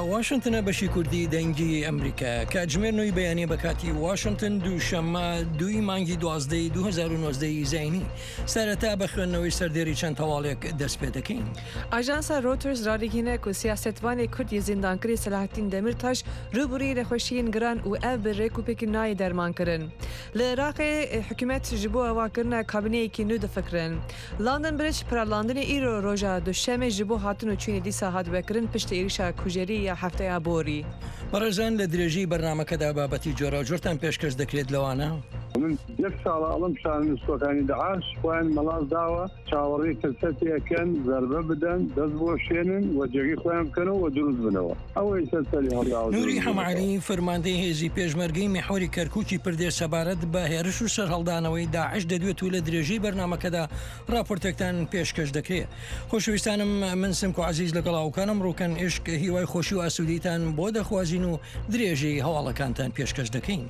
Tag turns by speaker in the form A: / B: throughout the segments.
A: واشنتن بەشی کوردی دەنگی ئەمریکا کاتژمێر نوۆی بەیانێ بە کاتی واشنتن دووشەممە 2 مانگی 2012 زینی سەرەتا بە خوێندنەوەی سەردێری چەند تەواڵێک دەست پێ دەکەین.
B: ئاژانسا ڕۆترس ڕاگەیەنێک و سیاسەتوانی کوردی زیندانکری سەلاحەدین دەمیرتاش ڕووبووری نەخۆشیین گران و ئەو بڕێک و پێکی نای دەرمانکردن. لە عێراقی حکوومەت ji bo hevakirina kabineyekî nû difikirin. London Bridge piralandinê îro roja duşemê ji bo hatin û çûnê dîsa hat vekirin piştî êrişa kujerî ya hefteya borî.
A: بەڕێزان لە درێژی بەرنامەکەدا بابەتی جۆراوجۆرتان پێشکەش دەکرێت لەوانە؟
C: من یەک ساڵە ئەڵم شانە سوەکانی داعش خۆیان مەڵاز داوە چاوەڕێی سەرسەتیەکەن زەربە بدەن دەست بۆ شێنن و جێگی خۆیان بکەنەوە و دروست بنەوە ئەوەی سەرسەری هەڵداوە.
A: نوری هەمعەلی فەرماندەی هێزی پێشمەرگەی میحوەری کەرکووکی پردێ سەبارەت بە هێرش و سەرهەڵدانەوەی داعش دەدوێت و لە درێژەی بەرنامەکەدا راپۆرتێکتان پێشکەش دەکرێت. خۆشەویستانم من سمک و عەزیز لەگەڵاوکانم ڕووکەن عشق هیوای خۆشی و ئاسوودیتان بۆ دەخوازین و درێژەی هەواڵەکانتان پێشکەش دەکەین.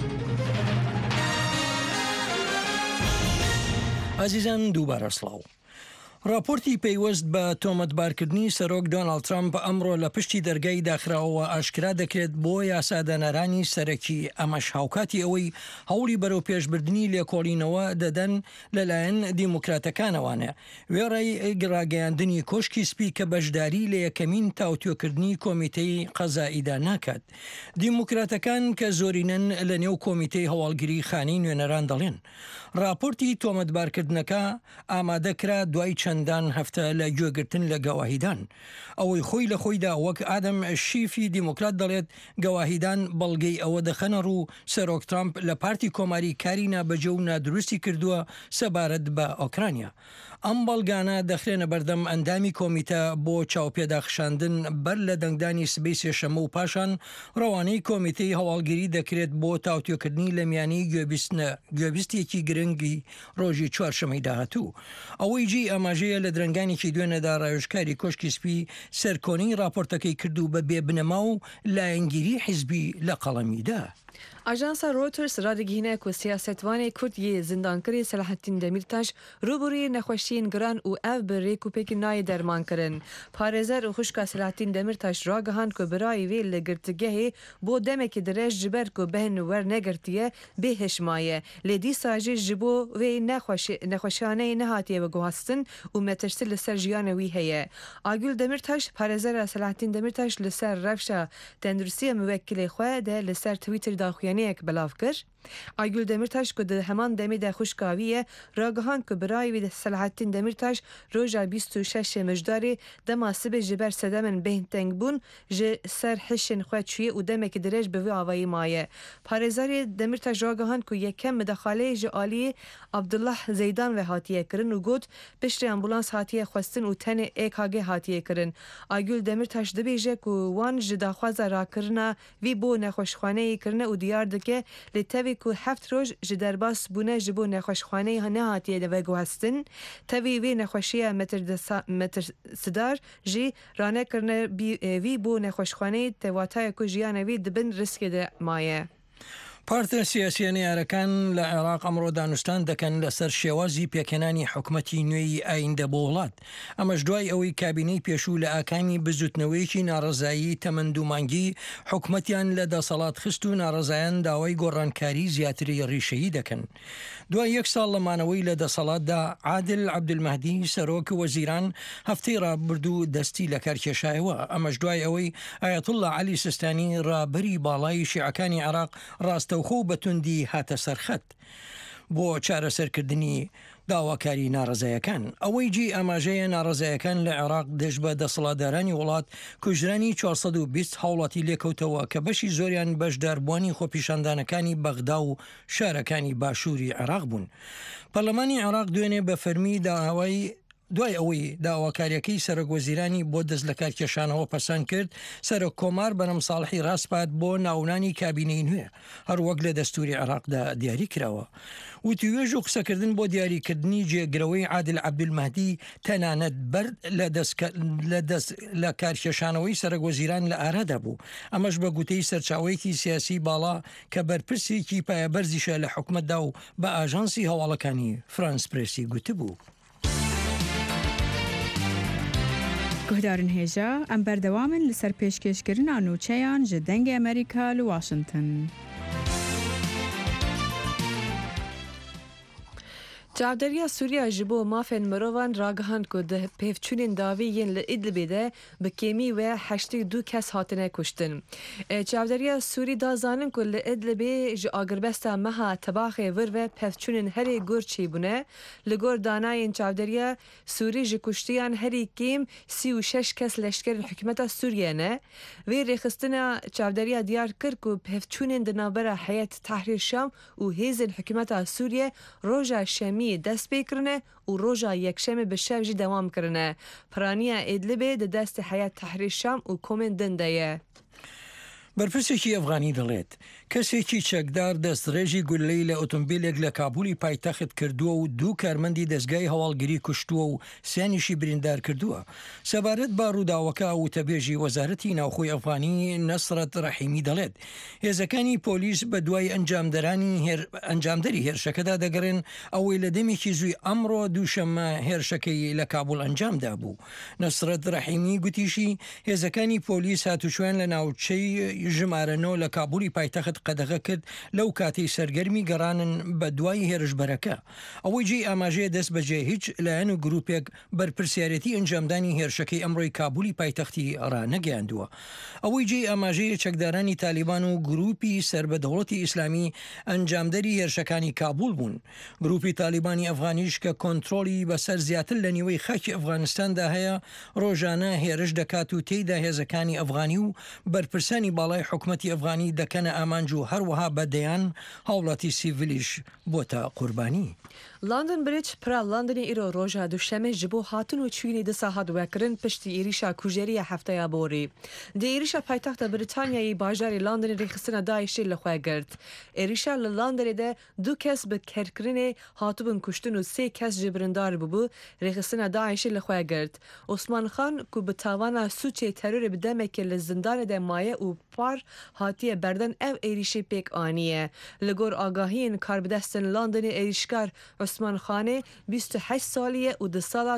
A: عزیزان دووبارە سڵاو. راپۆرتی پەیوەست بە تۆمەتبارکردنی سەرۆک دۆناڵد ترامپ ئەمڕۆ لە پشتی دەرگای داخراوەوە ئاشکرا دەکرێت بۆ یاسادانەرانی سەرەکی ئەمەش هاوکاتی ئەوەی هەوڵی بەرەو پێشبردننی لێکۆڵینەوە دەدەن لەلایەن دیموکراتەکانەوانە وێڕای ڕاگەیاندنی کۆشکی سپی کە بەشداری لە یەکەمین تاوتوێکردنی کۆمیتەی قەزائیدا ناکات. دیموکراتەکان کە زۆرینەن لە نێو کۆمیتەی هەواڵگیری خانەی نوێنەران دەڵێن راپۆرتی تۆمەتبارکردنەکە ئامادەکرا دوای چەندان هەفتە لە گوێگرتن لە گەواهیدان. ئەوەی خۆی لە خۆیدا وەک ئادەم شیفی دیموکرات دەڵێت گەواهیدان بەڵگەی ئەوە دەخەنە ڕوو سەرۆک ترامپ لە پارتی کۆماری کاری نابەجێ و نادروستی کردووە سەبارەت بە ئۆکرانیا. ئەم بەڵگانە دەخرێنە بەردەم ئەندامی کۆمیتە بۆ چاوپێداخشاندن بەر لە دەنگدانی سبەی سێشەمە و پاشان ڕەوانەی کۆمیتەی هەواڵگیری دەکرێت بۆ تاوتوێکردنی لە میانی گوێبیستێکی گرنگی ڕۆژی چوارشەمەی داهاتوو. ئەوەی جی ئاماژەیە لە درنگانێکی دوێنەدا ڕایۆژکاری کۆشکی سپی سەرکۆنی راپۆرتەکەی کردو بە بێبنەما و لایەنگیری حیزبی لە قەڵەمیدا.
B: ئاژانسا ڕۆترس ڕادگەیەنێک و سیاسەتوانی کوردی زیندانکری سەلاحەدین دەمیرتاش ڕووبووری نەخۆشیین گران و ئەو بڕێک و پێکی نای دەرمانکردن. پارێزەر و خوشکا سەلاحەدین دەمیرتاش ڕاگەهاند و برای وێ لە گرتگەهێ بۆ دەمێکی درێژ ji ber ku bêhn wernegirtiye bê hişmaye lê dîsa jî ji bo vê nexweşaneyê nehatiye veguhastin û metirsi li ser jiyana wî heye. Agül Demirtaş parêzera Selahattin Demirtaş li ser rewşa tenduristiya müvekkilê xwe de li ser Twitter daxuyaniyek belav kir. Aygül Demirtaş ku di heman demê de xuşkaviye ragihan ku birayê wî Selahattin Demirtaş roja 26 mijdarê dema sibê ji ber sedemên bêhnteng bûn ji ser hişên xwe çûye û demekî dirêj bi vî avayî maye. Parêzerê Demirtaş ragihan ku yekem midexaleyê ji aliyê Abdullah Zeydan ve hatiye kirin û got piştî ambulans hatiye xwestin û tenê EKG hatiye kirin. Aygül Demirtaş dibêje ku wan ji daxwaza rakirina vî bo nexweşxaneyê kirine û diyar dike lê tevî ku heft roj ji derbas bûne ji bo nexweşxaneyê nehatiye de veguhestin, tevî vê nexweşiya metirsidar jî ranekirine vî bo nexweşxaneyê tewataya ku jiyana wî dibin riskê de maye.
A: پارتە سیاسیانی یارەکان لە عێراق ئەمڕۆ دانوستان دەکەن لەسەر شێوازی پێکەنانی حکومەتی نوێی ئایندە بۆ وڵات. ئەمەش دوای ئەوەی کابینەی پێشوو لە ئاکانی بزوتنەوەیەکی ناڕزایی تەمەندومانگی حکومەتیان لە دەسەڵات خست و ناڕزایان داوای گۆڕانکاری زیاتری ڕیشەیی دەکەن. دوای یەک ساڵ لەمانەوەی لە دەسەڵاتدا عادل عەبدولمەهدی سەرۆک وەزیران هەفتەی ڕابردوو دەستی لە کارکێشایەوە. ئەمەش دوای ئەوەی ئایەتوڵڵا عەلی سیستانی ڕابەری باڵای شیعەکانی عێراق ڕاستە خۆ بەتوندی هاتە سەرخەت بۆ چارەسەرکردنی داواکاری ناڕزایەکان. ئەوەی جی ئاماژەیە ناڕزایەکان لە عێراق دەش بە دەسەڵاتدارانی وڵات کوژرانی 420 هاوڵاتی لێکەوتەوە کە بەشی زۆریان بەشداربووانی خۆپیشاندانەکانی بەغدا و شارەکانی باشووری عێراق بوون. پەرلەمانی عێراق دوێنێ بە فەرمی دوای ئەوەی داواکاریەکەی سەرۆکوەزیرانی بۆ دەست لە کارکێشانەوە پەسەند کرد سەرۆک کۆمار بەنەم ساڵحی ڕاستپات بۆ ناونانی کابینەی نوێ هەروەک لە دەستوری عێراقدا دیاری کراوە. وتیوێژ و قسەکردن بۆ دیاریکردنی جێگرەوەی عادل عەبدولمەهدی تەنانەت بەرد لە کارکێشانەوەی سەرۆکوەزیران لە ئارادا بوو. ئەمەش بە گوتەی سەرچاوەیەکی سیاسی باڵا کە بەرپرسێکی پایەبەرزیشە لە حکومەتدا و بە ئاژانسی هەواڵەکانی فرانس پرێسی گوتبوو.
D: گهدارن هێژا ئەم بەردەوامن لەسەر پێشکەشکردنا نوچەیان ji dengê Amerîka li Washington.
B: Çavderiya Sûriya ji bo mafên mirovan ragihand ku di pêvçûnên davî yên li Idlibê de bi kêmî ve 82 kes hatine kuştin. Çavderiya Sûrî da zanin ku li Idlibê ji agirbesta meha tebaxê vir ve pevçûnên herê gur çîbûne. Li gor danayên Çavderiya Sûrî ji kuştiyan herî kêm 36 kes leşkerên hikûmeta Sûriye ne. Vê rêxistina Çavderiya diyar kir ku pevçûnên di navbera Heyet Tahrir Şam û hêzên hikûmeta Sûriye roja şemî dest pê kirine û roja yekşemê bi şev jî dewam kirine. Piraniya Idlibê di destê Heyet Tahrir Şam û komên din de ye.
A: بەرپرسێکی ئەفغانی دەڵێت کەسێکی چەکدار دەستڕێژی گولەی لە ئۆتۆمبیلێک لە کابولی پایتەخت کردووە و دوو کارمەندی دەستگای هەواڵگیری کوشتووە و سیانیشی بریندار کردووە. سەبارەت با ڕووداوەکە وتەبێژی وەزارەتی ناوخۆی ئەفغانی نەسرەت ڕەحیمی دەڵێت هێزەکانی پۆلیس بە دوای ئەنجامدەری هێرشەکەدا دەگەڕێن ئەوەی لە دەمێکی زووی ئەمڕۆ دووشەممە هێرشەکەی لە کابول ئەنجامدا بوو. نەسرەت ڕەحیمی گوتیشی هێزەکانی پۆلیس هاتوچوان لە ناوچەی ژمارەنەوە لە کابولی پایتەخت قەدەغە کرد لەو کاتی سەرگەرمی گەڕانن بە دوای هێرشبەرەکە. ئەوەی جێی ئاماژەیە دەست بەجێ هیچ لایەن و گروپێک بەرپرسیارەتی ئەنجامدانی هێرشەکەی ئەمڕۆی کابولی پایتەختی ڕانەگەیاندووە. ئەوەی جێی ئاماژەیە چەکدارانی تالیبان و گروپی سربەدەوڵەتی ئیسلامی ئەنجامدەری هێرشەکانی کابول بوون. گروپی تالیبانی ئەفغانیش کە کۆنتترۆلی بەسەر زیاتر لە نیوەی خاکی ئەفغانستاندا هەیە ڕۆژانە هێرش دەکات و تێیدا هێزەکانی ئەفغانی و بەرپرسانی باڵای حکومەتی ئەفغانی دەکەنە ئامانج و هەروەها بەدەیان هاوڵاتی سیڤیلیش بۆتە قوربانی.
B: London Bridge pra Londonê îro roja duşemê ji bo hatin û çûnê disa hat wekirin piştî êrişa kujeriya hefteya borî. Di êrişa paytexta Britanyayê bajarê Londonê rêxistina Daişê li xwe girt. Êrişa li Londonê de du kes bi kerkirinê hatibin kuştin û sê kes ji birindar bûbû rêxistina Daişê li xwe girt. Osman Xan ku bi tawana suçê terorê bi demekê li zindanê de maye û par hatiye berdan ev êrişê pêk aniye. Li gor agahiyên karbidestin Londonê êrişkar Osman Xanê 28 saliye û di sala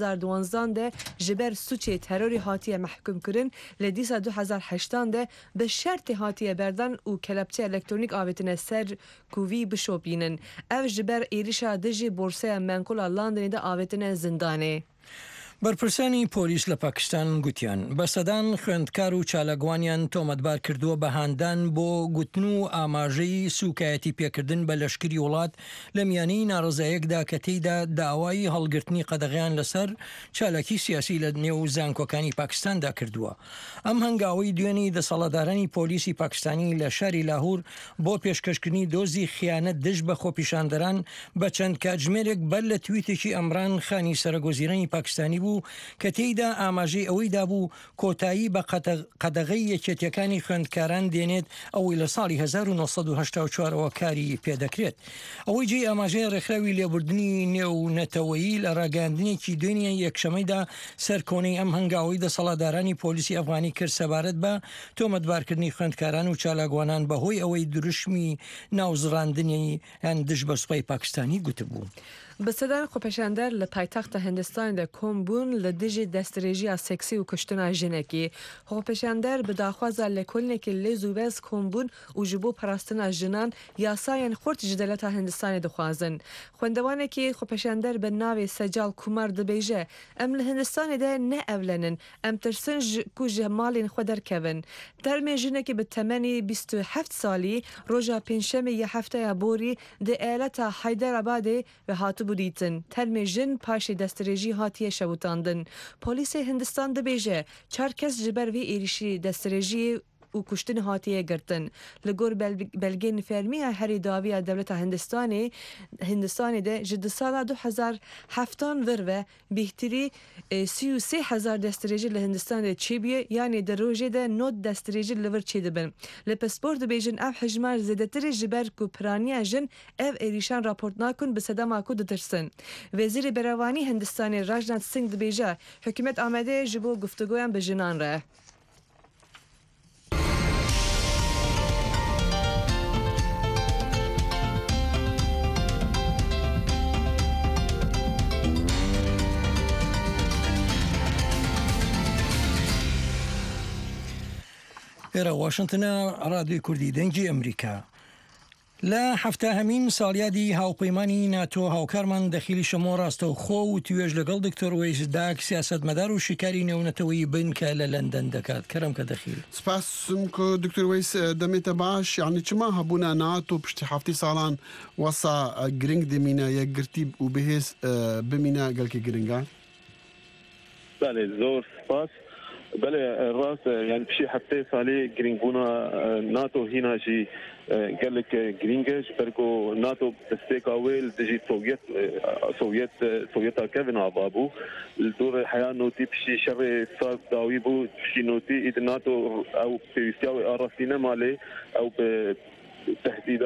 B: 2012 de ji ber suçê terorî hatiye mehkum kirin li dîsa 2008 de bi şertê hatiye berdan û kelepçe elektronîk avêtine ser ku vî bişopînin. Ev ji ber êrişa dijî borsaya menkula Londonê de avêtine zindanê.
A: بەرپرسانی پۆلیس لە پاکستان گوتیان بەسەدان خوێندکار و چالاگوانیان تۆمەتبار کردووە بە هاندان بۆ گوتن و ئاماژەی سوکایەتی پێکردن بە لەشکری وڵات لە میانەی ناڕزایەکدا کە تێیدا داوای هەڵگرتنی قەدەغیان لەسەر چالاکی سیاسی لە نێو زانکۆکانی پاکستاندا کردووە. ئەم هەنگاوی دوێنی دەسەڵاتدارانی پۆلیسی پاکستانی لە شاری لاهور بۆ پێشکەشکردنی دۆزی خیانەت دژ بە خۆپیشاندەران بە چەند کاتژمێرێک بەر لە تویتێکی ئەمران خانی سەرۆگۆزیرانی پاکستانی بوو کە تێیدا ئاماژەی ئەوەی دابوو کۆتایی بە قەدەغەی یەکێتیەکانی خوێندکاران دێنێت ئەوەی لە ساڵی 1984ەوە کاری پێدەکرێت. ئەوەی جێی ئاماژەیە ڕێکخراوی لێبوردنی نێونەتەوەیی لە ڕاگەاندنێکی دوێنیە یەکشەمەیدا سەرکۆنەی ئەم هەنگاوی دەسەڵاتدارانی پۆلیسی ئەفغانی کرد سەبارەت بە تۆمەتبارکردنی خوێندکاران و چالاگوانان بەهۆی ئەوەی دروشمی ناوزڕاندنی یان دژ بە سوپای پاکستانی گوتبوو.
B: بسەدان خۆپەشاندەر لە پایتەختە هندستاندا کۆم بوون لە دژی دەستدرێژیە سێکسی و کوشتنا ژنێکی. خۆپەشاندەر بە داخوازە لێکۆلینێکی لێز و بەز کۆم بوون و ji بۆ پاراستنا ژنان یاسایان خورد ji دەلەتا هندستانی دەخوازن. خوێندەوانێکی خۆپەشاندەر بە ناوی سەجال کومار دەبێژە ئەم لە هندستانیدا نەئەولەنن ئەم ترسن ku ji malên xwe derkevin. Dermê jinekî bi temenî 27 salî roja pênşemê ya hefteya borî di eyaleta Hayderabadê ve hatibû dîtin. Termê jin paşê destdirêjî hatiye şewitandin. Polîsê Hindistan dibêje 4 kes ji ber vê êrişî destdirêjiyê û kuştin hatiye girtin. Li gor belgên fermiya herî daviya devleta Hindistanê de ji di sala 2007 vir ve bihtirî 33,000 destdirêjî li Hindistanê çêbûye yanî di rojê de nod destdirêjî li vir çêdibin. Li Pispor dibêjin ev hejmar zêdetirê ji ber ku piraniya jin ev êrîşan raport nakun bi sedema ku ditirsin. Wezîrê Berevanî Hindistanê Rajnath Singh dibêje hikûmet amade ji bo guftugoyan bi jinan re.
A: لێرە واشنگتنە ڕادیۆی کوردی دەنگی ئەمریکا. لە هەفتەهەمین ساڵیادی هاوپەیمانی ناتۆ هاوکارمان دەخیلی شەمۆ ڕاستەوخۆ و توێژ لەگەڵ دکتۆر وەیزداک سیاسەتمەدار و شیکاری نێونەتەوەی بنکە لە لەندەن دەکات. کەرم کە دەخیل
E: سپاسم کە دکتۆر وەیس دەمێتە باش، یعنی چما هەبوونە ناتۆ پشتی هەفتی ساڵان وەسا گرنگ دەمینە یەکگرتی و بەهێز بمینە گەلکی گرنگە.
F: بله زۆر سپاس. بله راست يعني بشي حتى صالي جرينجونا ناتو هنا جي قال لك جرينجش بركو ناتو بستيك اويل تجي سوفيت كيفن عبابو الدور الحياه نوتي بشي شر صار داويبو بشي نوتي اذا ناتو او بيستوي ارسينا مالي او تهديد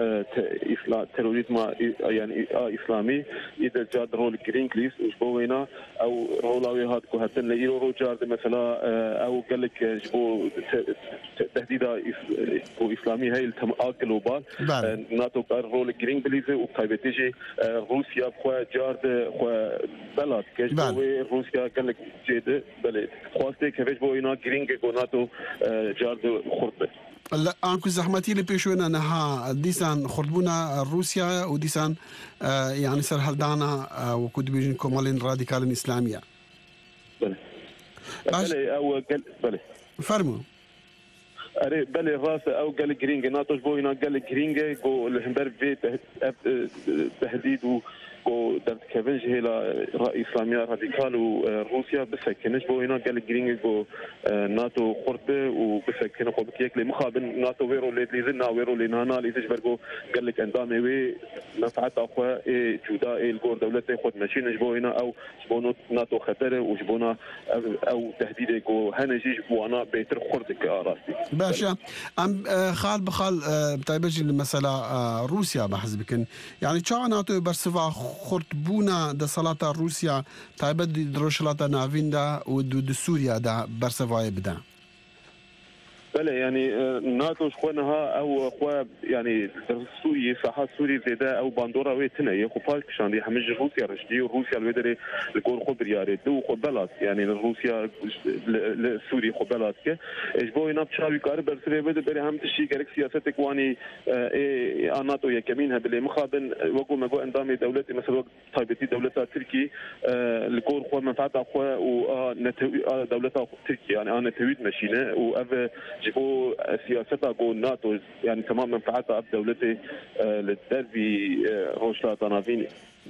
F: تيروريزم يعني اسلامي اذا جاد رول جرينكليس وشبوينا او رولاوي هاد كوهتن ليرو روجارد مثلا او قال لك جبو تهديد اسلامي هي الجلوبال ناتو رول جرينكليز وطيبتيجي روسيا خو جارد خو بلد كجبوي روسيا قال لك جيد بلد خواسته كيفاش بوينا جرينك ناتو جارد خرطه
E: لا أنكو زحمتي اللي بيشونا نها ديسان خربونا روسيا وديسان يعني سر هالدانا وكود بيجن كمالين راديكال إسلامية.
F: بله. بله أو قال بله.
E: فرمو.
F: أري بله راس أو قال جرينج ناتوش بوينا قال جرينج جو الهمبر في تهديد و درت كيفنج هي رأي إسلامية راديكال وروسيا بسكنش بوينا قال جرينج جو ناتو قرطة وبسكنه قبكيك لمخابن ناتو ويرو ليزنا ويرو لنانا ليزج برجو قال لك اندامي وي نفعت أخوة جودا الجور دولته خد ماشين جبوينا أو جبونا ناتو خطر وجبونا أو تهديد جو هنجي جبوانا بيتر خرطك أراستي.
E: باشا أم خال بخال بتايبجي المسألة روسيا بحسبكن يعني شو ناتو برسفا خرطبونا دا صلاة روسيا تايبت دروشلاتا نافين دا ودو سوريا دا برسفاي بدا.
F: بله يعني ناتو شخونها او خو يعني سوري صحه سوري زيدا او باندورا ويتنا يخو بالك شان دي حمج روسيا رشدي وروسيا الودري الكون خو برياري دو خو بلاس يعني روسيا سوري خو بلاس كه اجبو يناب شاوي كار برسري بده بري هم تشي كرك سياستك واني ناتو يكمينها بلي مخابن وقو مغو اندامي دولتي مثلا وقت طيبتي دولتها تركي الكون خو منفعتها خو و دولتها تركي يعني انا تويد ماشينه و جبوا سياستها جو ناتو يعني تمام منفعتها بدولتي للدربي روشلا طنافيني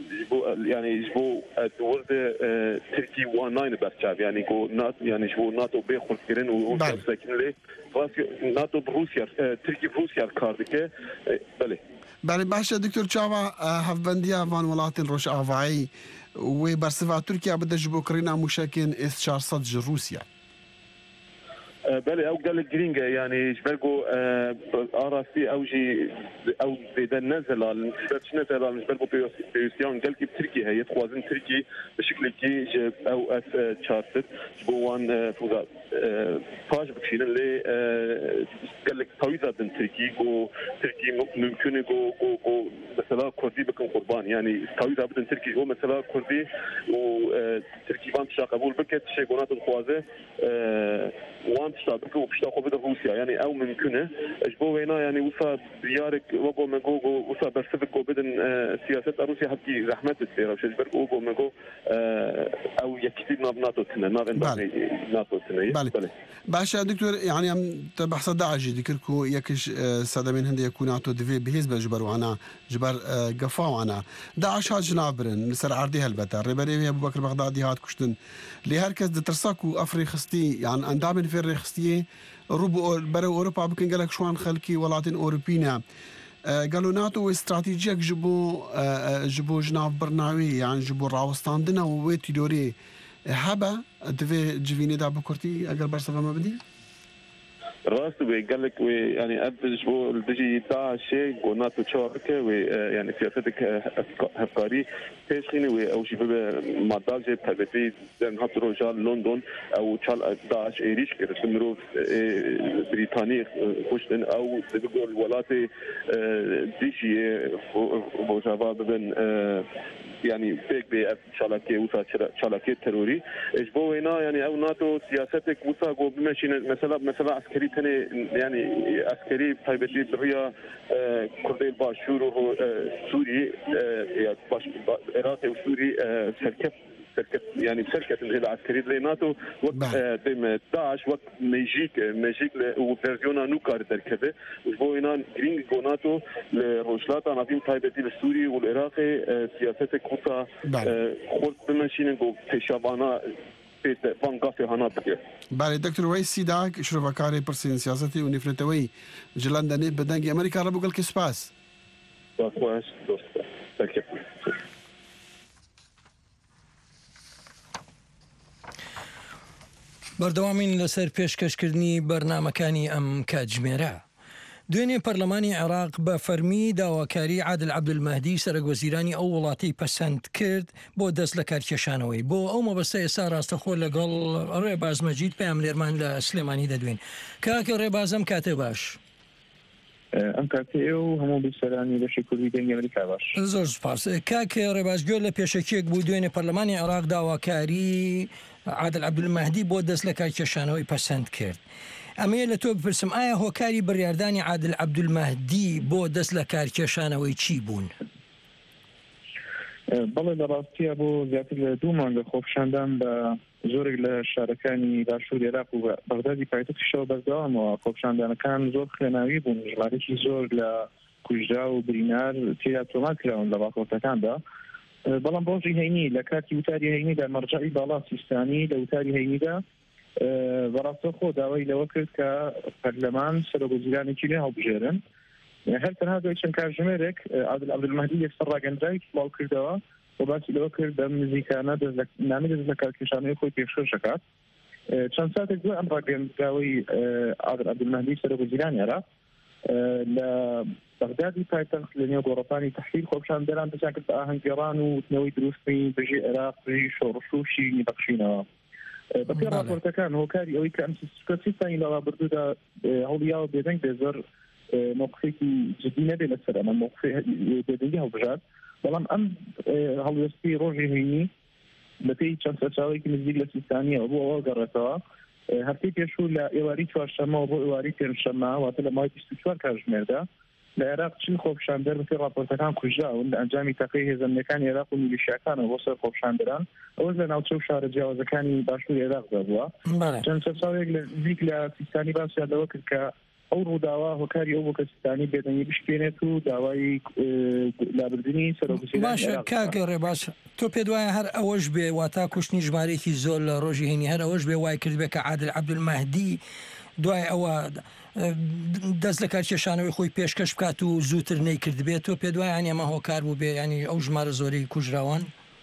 F: جبوا الورد تركي واناين برشاب يعني جو ناتو يعني جبوا ناتو بيخل كرين وروسيا ساكن ليه ناتو بروسيا تركي بروسيا كاردك
E: بله باشا دكتور تشاوا هفبنديا فان ولاتن روش افاي وبرسفا تركيا بدها جبوا كرينا مشاكين اس 400 روسيا.
F: بله او قال جرينجا يعني جبرجو اراسي او جي او اذا نزل مش برجو بيوسيان قال كي تركي هي توازن تركي بشكل كي او اس تشارتد جبوان فوزا فاج بكشين اللي قال لك تويزا بن تركي جو تركي ممكن جو مثلا كردي بكم قربان يعني تويزا بن تركي جو مثلا كردي وتركي بان تشا قبول بكت شي قنات الخوازه وان تشتابك وبشتاقوا بده روسيا يعني او ممكنه اجبو هنا يعني وصا ديارك وقو مغو وصا برسفك وبدن سياسه روسيا حتى زحمه تصير وش اجبرك وقو مغو او يكتب ناتو تنا ناتو تنا
E: بله باشا دكتور يعني ام تبحث داعش ذكركو يكش سادمين هندي يكون عطو دفي بهيز بجبر وانا جبر قفا وانا داعش هاد جنابرن مسر عردي هالبتا ريبري ابو بكر بغدادي هاد كشتن لي هركز دترساكو افري خستي يعني اندامن في الرخستيه روبو برو اوروبا بكن قالك شوان خلكي ولاتين اوروبينا قالوا ناتو استراتيجيك جبو جناف برناوي يعني جبو راوستان دنا وويتي دوري هبا دفي جفيني دا بكورتي اقل برسفة ما بدي
F: راس قال لك يعني ابج بو البيجي تاع شيء وناتو تشاركه يعني سياستك افكاري تشخيني او شي مادال جي بتبتي نحط رجال لندن او تشال داعش ايريش كرسمرو بريطاني خوشتن او تقول الولايات ديشي بو شباب بن يعني بيك بشالكي وصا شالكي تروري ايش بو هنا يعني او ناتو سياستك وصا جو بمشي مثلا عسكري ثاني يعني عسكري تايبتي بريا كردي باشور سوري يعني باش عراقي وسوري سركب يعني شركة العسكرية زي ناتو وقت تم داعش وقت ميجيك وفيرجيونا نوكار دركبه وجبو هنا جرينج ناتو لروشلاتا نافين تايبتي السوري والعراقي سياسة كوتا خود بمنشين جو تشابانا فانقافي هنا بكير.
E: بله دكتور وای سیداک شروعکاری پرسین سیاستی و نفرتوی جلاندنی بدنگی امریکا را بقول کسپاس.
F: باش دوست. تکیه.
A: بەردەوامین لەسەر پێشکەشکردنی بەرنامەکانی ئەم کاتژمێرە. دوێنێ پەرلەمانی عێراق بە فەرمی داواکاری عادل عەبدولمەهدی سەرۆکوەزیرانی ئەو وڵاتی پەسەند کرد بۆ دەست لە کارکێشانەوەی. بۆ ئەو مەبەستە ئێستا ڕاستەخۆ لەگەڵ ڕێباز مەجید پێم لێرمان لە سلێمانی دەدوێن. کاکە ڕێبازم کاتێ باش.
G: ئەم کاتێ و هەموو بیسەرانی بەشی کوردی دەنگی ئەمریکا باش.
A: زۆر سوپاس. کاکە ڕێبازگوێ لە پێشەکێک بوو دوێنێ پەرلەمانی عێراق داواکاری عادل عەبدولمەهدی بۆ دەست لە کارکێشانەوەی پەسەند کرد. ئەمەیە لە تۆ بپرسم ئایا هۆکاری بڕیاردانی عادل عەبدولمەهدی بۆ دەست لە کارکێشانەوەی چی بوون؟
G: بەڵێ لە ڕاستیە بۆ زیاتر لە 2 مانگە خۆپیشاندان بە زۆرێک لە شارەکانی باشووری عێراق و بەغدادی پایتەختیشەوە بەردەوامەوە خۆپیشاندانەکان زۆر خوێناوی بوون ژمارەی زۆر لە کوژرا و برینار تێدا تۆمات کراون لە باڵکۆتەکاندا. بەڵام ڕۆژی هەینی لە کاتی وتاری هەینیدا مەرجەعی باڵا سیستانی لە وتاری هەینیدا بەڕاستەخۆ داوای لەوە کرد کە پەرلەمان سەرۆکوەزیرانێکی نوێ هەڵبژێرن. هەر تەنها دوای چەند کاتژمێرێک عادل عەبدولمەهدی یەکسەر ڕاگەندراوێکی بڵاو کردەوە و باسی لەوە کرد بەم نزیکانە نامی دەست لە کارکێشانەوەی خۆی پێشکەش دەکات. چەند ساتێک دوای ئەم ڕاگەندراوەی عادل عەبدولمەهدی سەرۆکوەزیرانی عێراق لە بەغدادی پایتەخت لە نێو گۆڕەپانی تەحلیل خۆپیشاندەران دەچان کرد بە ئاهەنگگێڕان و وتنەوەی دروستنی بژی عێراق بژی شۆڕش و شیرینی بەخشینەوە. بەپێی راپۆرتەکان هۆکاری ئەوەی کە ئەم سیستانی لەوا بردوودا هەوڵیاوە بێدەنگ بێزەر موقفێکی جدی نەبێت لەسەر ئەمە بێدەنگی هەڵبژات. بەڵام ئەم هەڵوێستی ڕۆژی هەینی بەپێی چەند سەرچاوەیەکی نزیک لە سیستانیەوە بۆ ئەوە گەڕێتەوە هەفتەی پێشوو لە ئێواری چوارشەمەوە بۆ ئێواری پێنجشەمە واتە لە ماوەی 24 کاتژمێردا لە عێراق چین خۆپیشاندەر بەپێی راپۆرتەکان کوژراون لە ئەنجامی تەقەی هێزەمەکانی عێراق و میلیشیاکانەوە بۆ سەر خۆپیشاندەران ئەوە لە ناوچە و شارە جیاوازەکانی باشووری عێراقدا بووە. چەند سەرچاوێک لە نزیک لە سیستانی باسییان لەوە کرد کە ئەو ڕووداوە هۆکاری ئەو بۆ کە سیستانی بێدەنگی بشکێنێت و داوای لابردنی سەرۆکوەزیرانی
A: باشە کاکە ڕێباز تۆ پێت وایە هەر ئەوەش بێ واتا کوشتنی ژمارەیەکی زۆر لە ڕۆژی هەینی هەر ئەوەش بێ وای کرد بێ کە عادل عەبدولمەهدی دوای ئەوە دەست لە کارکێشانەوەی خۆی پێشکەش بکات و زووتر نەیکرد بێت تۆ پێت وایە ینی ئەمە هۆکار بوو بێ ینی ئەو ژمارە زۆرەی کوژراوان؟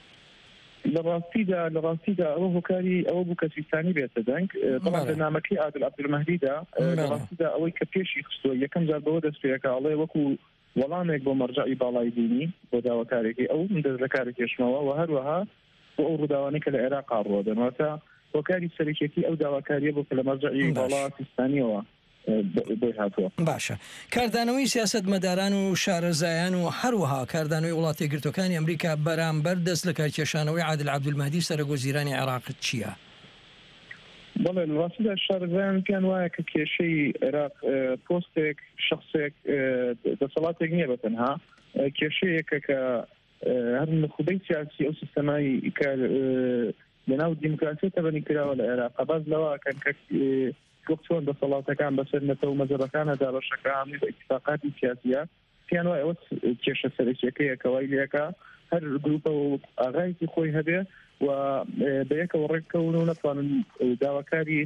G: لە ڕاستیدا ئەوە هۆکاری ئەوە بوو کە سیستانی بێتە دەنگ بەڵام لە نامەکەی عادل عەبدولمەهدیدا لە ڕاستیدا ئەوەی کە پێشی خستووە یەکەم جار بەوە دەست پێکاڵێ وەکو وەڵامێک بۆ مەرجەعی باڵای دینی بۆ داواکارێکی ئەو من دەست لە کارێکێشمەوە و هەروەها بۆ ئەو ڕووداوانەی کە لە عێراق ڕۆدەن واتە هۆکاری سەرەکیەتی ئەو داواکاریە بۆ کە لە مەرجەعی باڵا سیستانیەوە
A: باشە. کاردانەوەی سیاسەتمەداران و شارەزایان و هەروەها کاردانەوەی وڵاتی یەکگرتووەکانی ئەمریکا بەرامبەر دەست لە کارکێشانەوەی عادل عەبدولمەهدی سەرۆکوەزیرانی عێراق چییە؟
G: بەڵێ ڕاستیدا شارەزایان پێیان وایە کە کێشەی عێراق پۆستێک شخصێک دەسەڵاتێک نییە بەتەنها کێشەیەکە کە هەر نخودەی سیاسی ئەو سیستەمای کە لەناو دیموکراسی تەبەنی کراوە لە عێراق باز لەوەکەن کە چۆن دەسەڵاتەکان بەسەر نەتە و مەزەبەکانەدا بەشەکانی بە ئیتفاقاتی سیاسیە پێیان وایە ئەوە کێشە سەرەکیەکەیە کەوای لێەکە هەر گروپە و ئاغایەکی خۆی هەبێ و بەیەکەوە ڕێککەون و نەتوانن داواکاری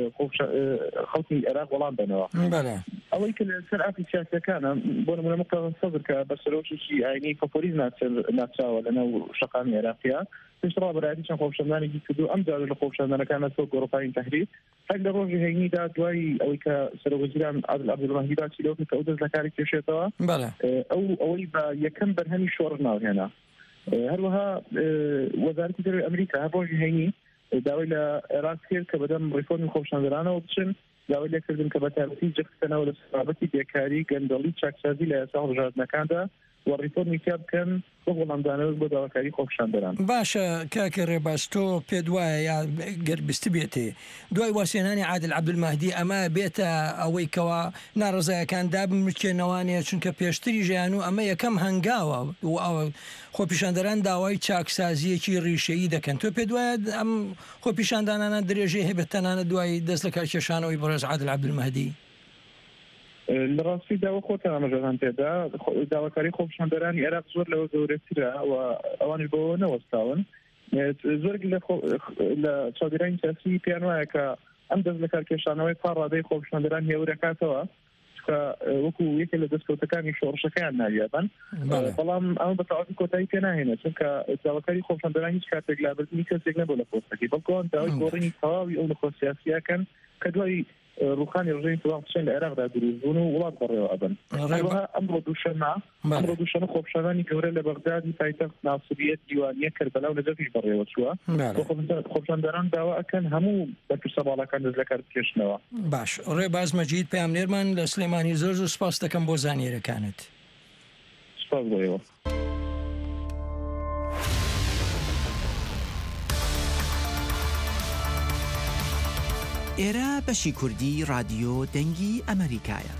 G: خەڵکی عێراق وەڵام بنەوە. ئەوەی کە لەسەر ئاپی سیاسەکانە بۆ نمونە مقتەدا سەدر کە بەسەرۆشتێکی ئاینی پۆپۆلیزم ناچاوە لەناو شەقامی عێراقیە پێشتر ڕابەرایەتی چەند خۆپیشاندانێکی کردو ئەم جار لە خۆپیشاندانەکانە تۆ گۆڕەپانی تەحریک هەر لە ڕۆژی هەینیدا دوای ئەوەی کە سەرۆکوەزیران عادل عەبدولمەهدی باسی لەوە کە ئەو دەست لە کاری کێشێتەوە ئەوەی بە یەکەم بەرهەمی شۆڕ ناوهێنا. هەروەها وەزارەتی دەروی ئەمریکا هەر ڕۆژی هەینی داوای لە عێراق کرد کە بەدەم ڕیفۆرمی خۆپیشاندەرانەوە بچن داوای لێکردن کە بە تایبەتی جەختەنەوە لە سەبابەتی بێکاری گەندەڵی چاکسازی لە یاسا هەڵبژاردنەکاندا وەڕیفۆرمی تیا بکەن بۆ وەڵامدانەوە بۆ داواکاری خۆپیشاندەران.
A: باشە کاکە ڕێباز تۆ پێت وایە یا گەربستی بێتێ دوای واسێنانی عادل عەبدولمەهدی ئەمە بێتە ئەوەی کەوا ناڕزایەکان دابمرکێنەوانەیە چونکە پێشتری ژیان و ئەمە یەکەم هەنگاوە و خۆپیشاندەران داوای چاکسازیەکی ڕیشەیی دەکەن. تۆ پێ دوایە ئەم خۆپیشاندانانە درێژەی هەبێت تەنانە دوای دەست لە کارکێشانەوەی بەڕێز عادل عەبدولمەهدی؟
G: لە ڕاستی داوا خۆتان ئەمەژەدان تێدا داواکاری خۆپیشاندەرانی عێراق زۆر لەوە گەورەترە و ئەوانش بەوە نەوەستاون. زۆر لە چاودێرانی سیاسی پێیان وایە کە ئەم دەست لە کارکێشانەوەی پاڕادەی خۆپیشاندەران هێورەکاتەوە کە وەکو یەکێ لە دەستکەوتەکانی شۆڕشەکەیان ناویابن، بەڵام ئەمە بە تەواوی کۆتایی پێ ناهێنێت چونکە داواکاری خۆپیشاندەران هیچ کاتێک لابردنی کەسێک نەبوو لە پۆستەکەی، بەڵکو داوای گۆڕینی تەواوی ئەو نەخۆ سیاسیەکەن کە دوای ڕوخانی ڕژەی تەواوچەند لە عێراقدا دروست بوون و وڵات بەڕێوە ئەبن. ئەمڕۆ دووشەمە خۆپیشاندانی گەورە لە بەغدادی پایتەخت ناسریەت دیوانیە کەربەلا و نەجەفیش بەڕێوە چووە. خۆپیشاندەران داوا ئەکەن هەموو بەرپرسە باڵەکان دەست لە کارکێشنەوە.
A: باش ڕێباز مەجید پامنێرمان لە سلێمانی زۆر سوپاس دەکەم بۆ زانیێرەکانت.
G: سوپاس بۆیەوە.
H: ئێرە بەشی کوردی رادیۆ دەنگی ئەمریکایە.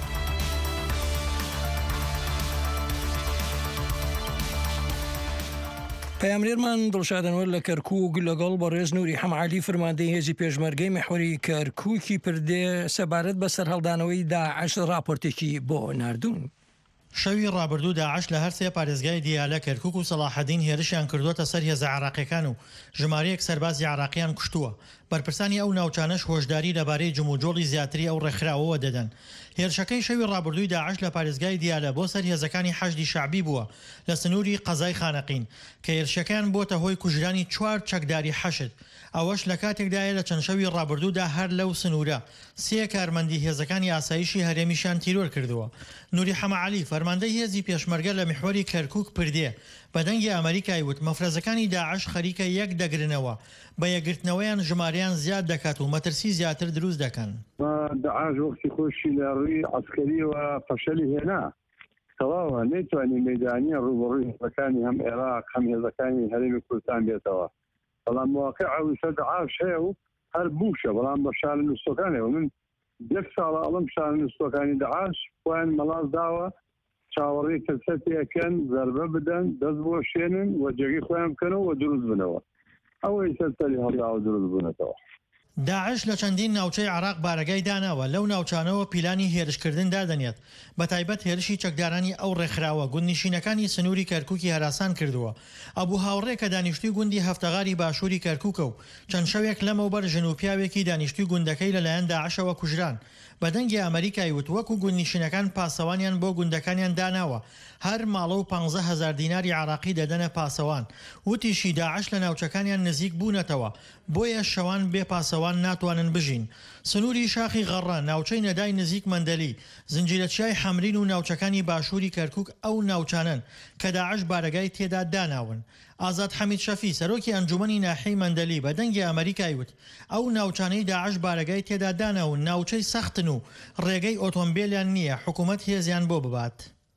A: پەیامرێرمان دڵشادنەوە لە کەرکووک لەگەڵ بەڕێز نووری حەمعالی فەرماندەی هێزی پێشمەرگەی مەحوەری کەرکووکی پردێ سەبارەت بە سەرهەڵدانەوەی داعش راپۆرتێکی بۆ ناردوون.
I: شەوی ڕابردوو داعش لە هەر سێ پارێزگای دیالە کەرکووک و سەلاحەدین هێرشیان کردووەتە سەر هێزە عێراقیەکان و ژمارەیەک سەربازی عێراقیان کوشتووە. بەرپرسانی ئەو ناوچانەش هۆشداری لەبارەی جموجۆڵی زیاتری ئەو ڕێکخراوەوە دەدەن. هێرشەکەی شەوی ڕابردووی داعش لە پارێزگای دیالە بۆ سەر هێزەکانی حەشدی شعبی بووە لە سنووری قەزای خانەقین کە هێرشەکان بۆتە هۆی کوژرانی 4 چەکداری حەشد. ئەوەش لە کاتێکدایە لە چەند شەوی ڕابردوودا هەر لەو سنوورە 3 کارمەندی هێزەکانی ئاسایشی هەرێمیشان تیرۆر کردووە. نووری حەمعالی فەرماندەی هێزی پێشمەرگە لە میحوەری کەرکووک پردێ بە دەنگی ئەمریکای وت مەفرەزەکانی داعش خەریکە یەک دەگرنەوە بە یەکگرتنەوەیان ژمارەیان زیاد دەکات و مەترسی زیاتر دروست دەکەن.
C: داعش وەختی خۆشی لە ڕووی عەسکەریەوە فەشەلی هێنا تەواوە نەیتوانی مەیدانیە ڕوبەڕووی هێزەکانی هەم عێراق هەم هێزەکانی هەرێمی کوردستان بێتەوە. بەڵام مواقع ئەویشە داعش هەیە و هەر بووشە بەڵام بە شارە نووسەکانەوە من 1 ساڵە ئەڵم شارە نووسەکانی داعش خۆیان مەڵاز داوە چاوەڕێی کەسەتیەکەن زەربە بدەن دەست بۆ شێنن و جێگەی خۆیان بکەنەوە و دروست بنەوە ئەوەی سەرسەری هەڵدا و دروست بوونەتەوە.
I: داعش لە چەندین ناوچەی عێراق بارەگای داناوە لەو ناوچانەوە پیلانی هێرشکردن دادەنێت بە تایبەت هێرشی چەکدارانی ئەو ڕێکخراوە گوندنشینەکانی سنووری کەرکووکی هەراسان کردووە. ئەبوو هاوڕێ کە دانیشتوی گوندی هەفتەغاری باشووری کەرکووکە و چەند شەوێک لەمەوبەر ژن و پیاوێکی دانیشتوی گوندەکەی لەلایەن داعشەوە کوژران. بە دەنگی ئەمریکای وت وەکو گوندنشینەکان پاسەوانیان بۆ گوندەکانیان داناوە هەر ماڵە و 15,000 دیناری عراقی دەدەنە پاسەوان. وتیشی داعش لە ناوچەکانیان نزیک بوونەتەوە بۆیە شەوان بێ پاسەوان ناتوانن بژین. سنووری شاخی غەڕە ناوچەی نەدای نزیک مەندەلی زنجیرەچیای حەمرین و ناوچەکانی باشووری کەرکووک ئەو ناوچانن کە داعش بارەگای تێدا داناون. ئازاد حەمید شەفی سەرۆکی ئەنجومەنی ناحیەی مەندەلی بە دەنگی ئەمریکای وت ئەو ناوچانەی داعش بارەگای تێدا داناون ناوچەی سەختن و ڕێگەی ئۆتۆمبیلیان نییە حکوومەت هێزیان بۆ ببات.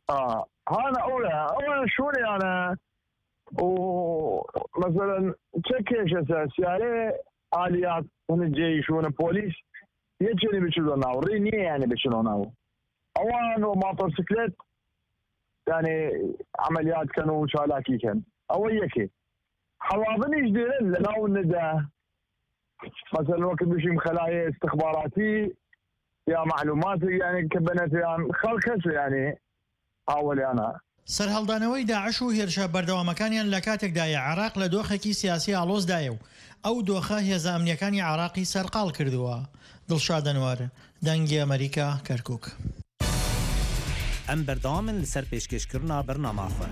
J: هذا أولا شوري أنا ومثلا تشكيش أساسي عليه آليات من الجيش ومن البوليس يجري بيشلونه وريني يعني بيشلونه أوان وموتوسيكلات يعني عمليات كانوا شالاكي كان أويكي حواضني جديرين لناو الندى مثلا وقت بيشي خلايا استخباراتي يا معلوماتي يعني كبنت يعني خلقس يعني ئاوەلیانە.
I: سەرهەڵدانەوەی داعش و هێرشە بەردەوامەکانیان لە کاتێکدایە عێراق لە دۆخێکی سیاسی ئاڵۆزدایە و ئەو دۆخە هێزە ئەمنیەکانی عێراقی سەرقاڵ کردووە. دڵشادنوار دەنگی ئەمریکا کەرکووک.
H: ئەم بەردەوامن لەسەر پێشکەشکردنا بەرنامەخۆن.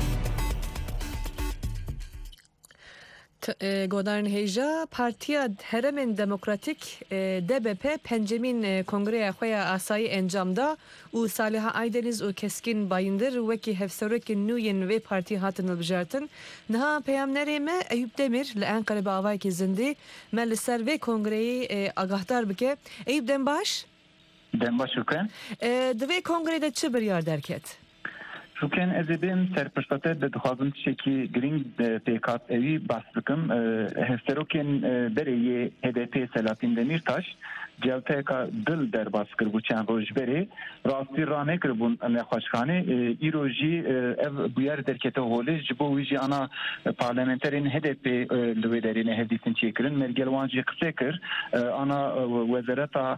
B: گۆدارن هێژە پارتیا هەرێمên دموکراتیک DBP پەنجەمین کۆنگرەیە خۆیان ئاسایی ئەنجامدا û Saliha Aydeniz û Keskin Bayındır wekî hevserokên nû yên vê partî hatin hilbijartin. Niha peyamnerê me Eyüp Demir li Enqere bi avayekî zindî me li ser vê kongreyê agahdar bike. Eyüp dem baş?
K: Dem baş bikim.
B: Di vê kongrê de çi biryar derket?
K: شوکن از بیم سرپرسته به دخوازم تشکی گرینگ پیکات اوی باسکم هستروکن برای هدف سلاطین دمیرتاش جلته که دل در باز کرد چند روز بری راستی رانه کربون نخوشخانه ایروجی بیار در کته هولش جبو ویجی آنا پارلمانترین هدف لودرین هدیسن چیکرن مرگلوانجی قصه کر آنا وزارت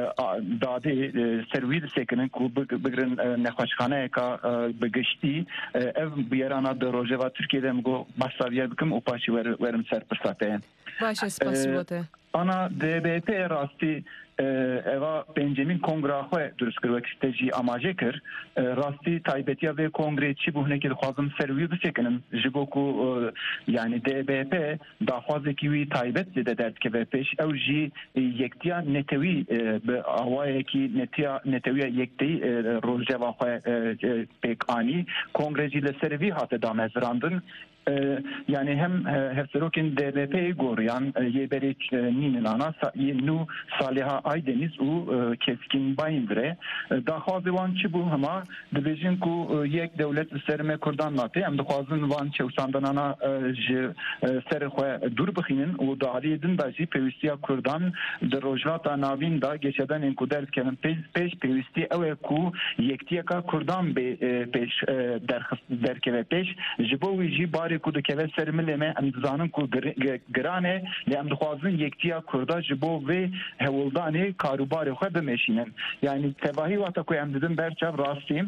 K: داده سرویس سکنن کو بگرن نخوشخانه که بگشتی بیار آنا در روزه و ترکیه دم گو باشاویه بکم و پاشی ورم سرپرسته
B: باشه سپاس بوده
K: آنا DBP راستی اوا پنجمین کنگره خواه درست کرد و کشتجی آماجه کرد راستی تایبتیا و کنگره چی بهونه که خوازم سروی بسکنم جبو کو یعنی DBP داخوازه کیوی تایبت زده درد که پیش او جی یکتیا نتوی به آوائه کی نتوی یکتی روژه و خواه پیک آنی کنگره جی لسروی هات دامزراندن یعنی هم هفسروکن DBP گوریان یه بریچ نینانا نو صالحا Aydeniz u keskin bayindre daxwazê wan çi bû hema dibêjin ku yek dewlet serme Kurdan nate em dixwazin van çewsandana ji serê xwe dur bixînin û dariyê din de jî pêwîstiya Kurdan di rojhilata navîn da geçedanên ku derkevin pêş pêwîstî ew e ku yektiyeka Kurdan bê pêş derkeve pêş ji bo wî jî barê ku dikeve ser milê me em dizanin ku giran e lê em dixwazin yektiya Kurda ji bo vê hewildanê karobarê xwe bimeşînin yani tevahî wata ku em didin berçav rastî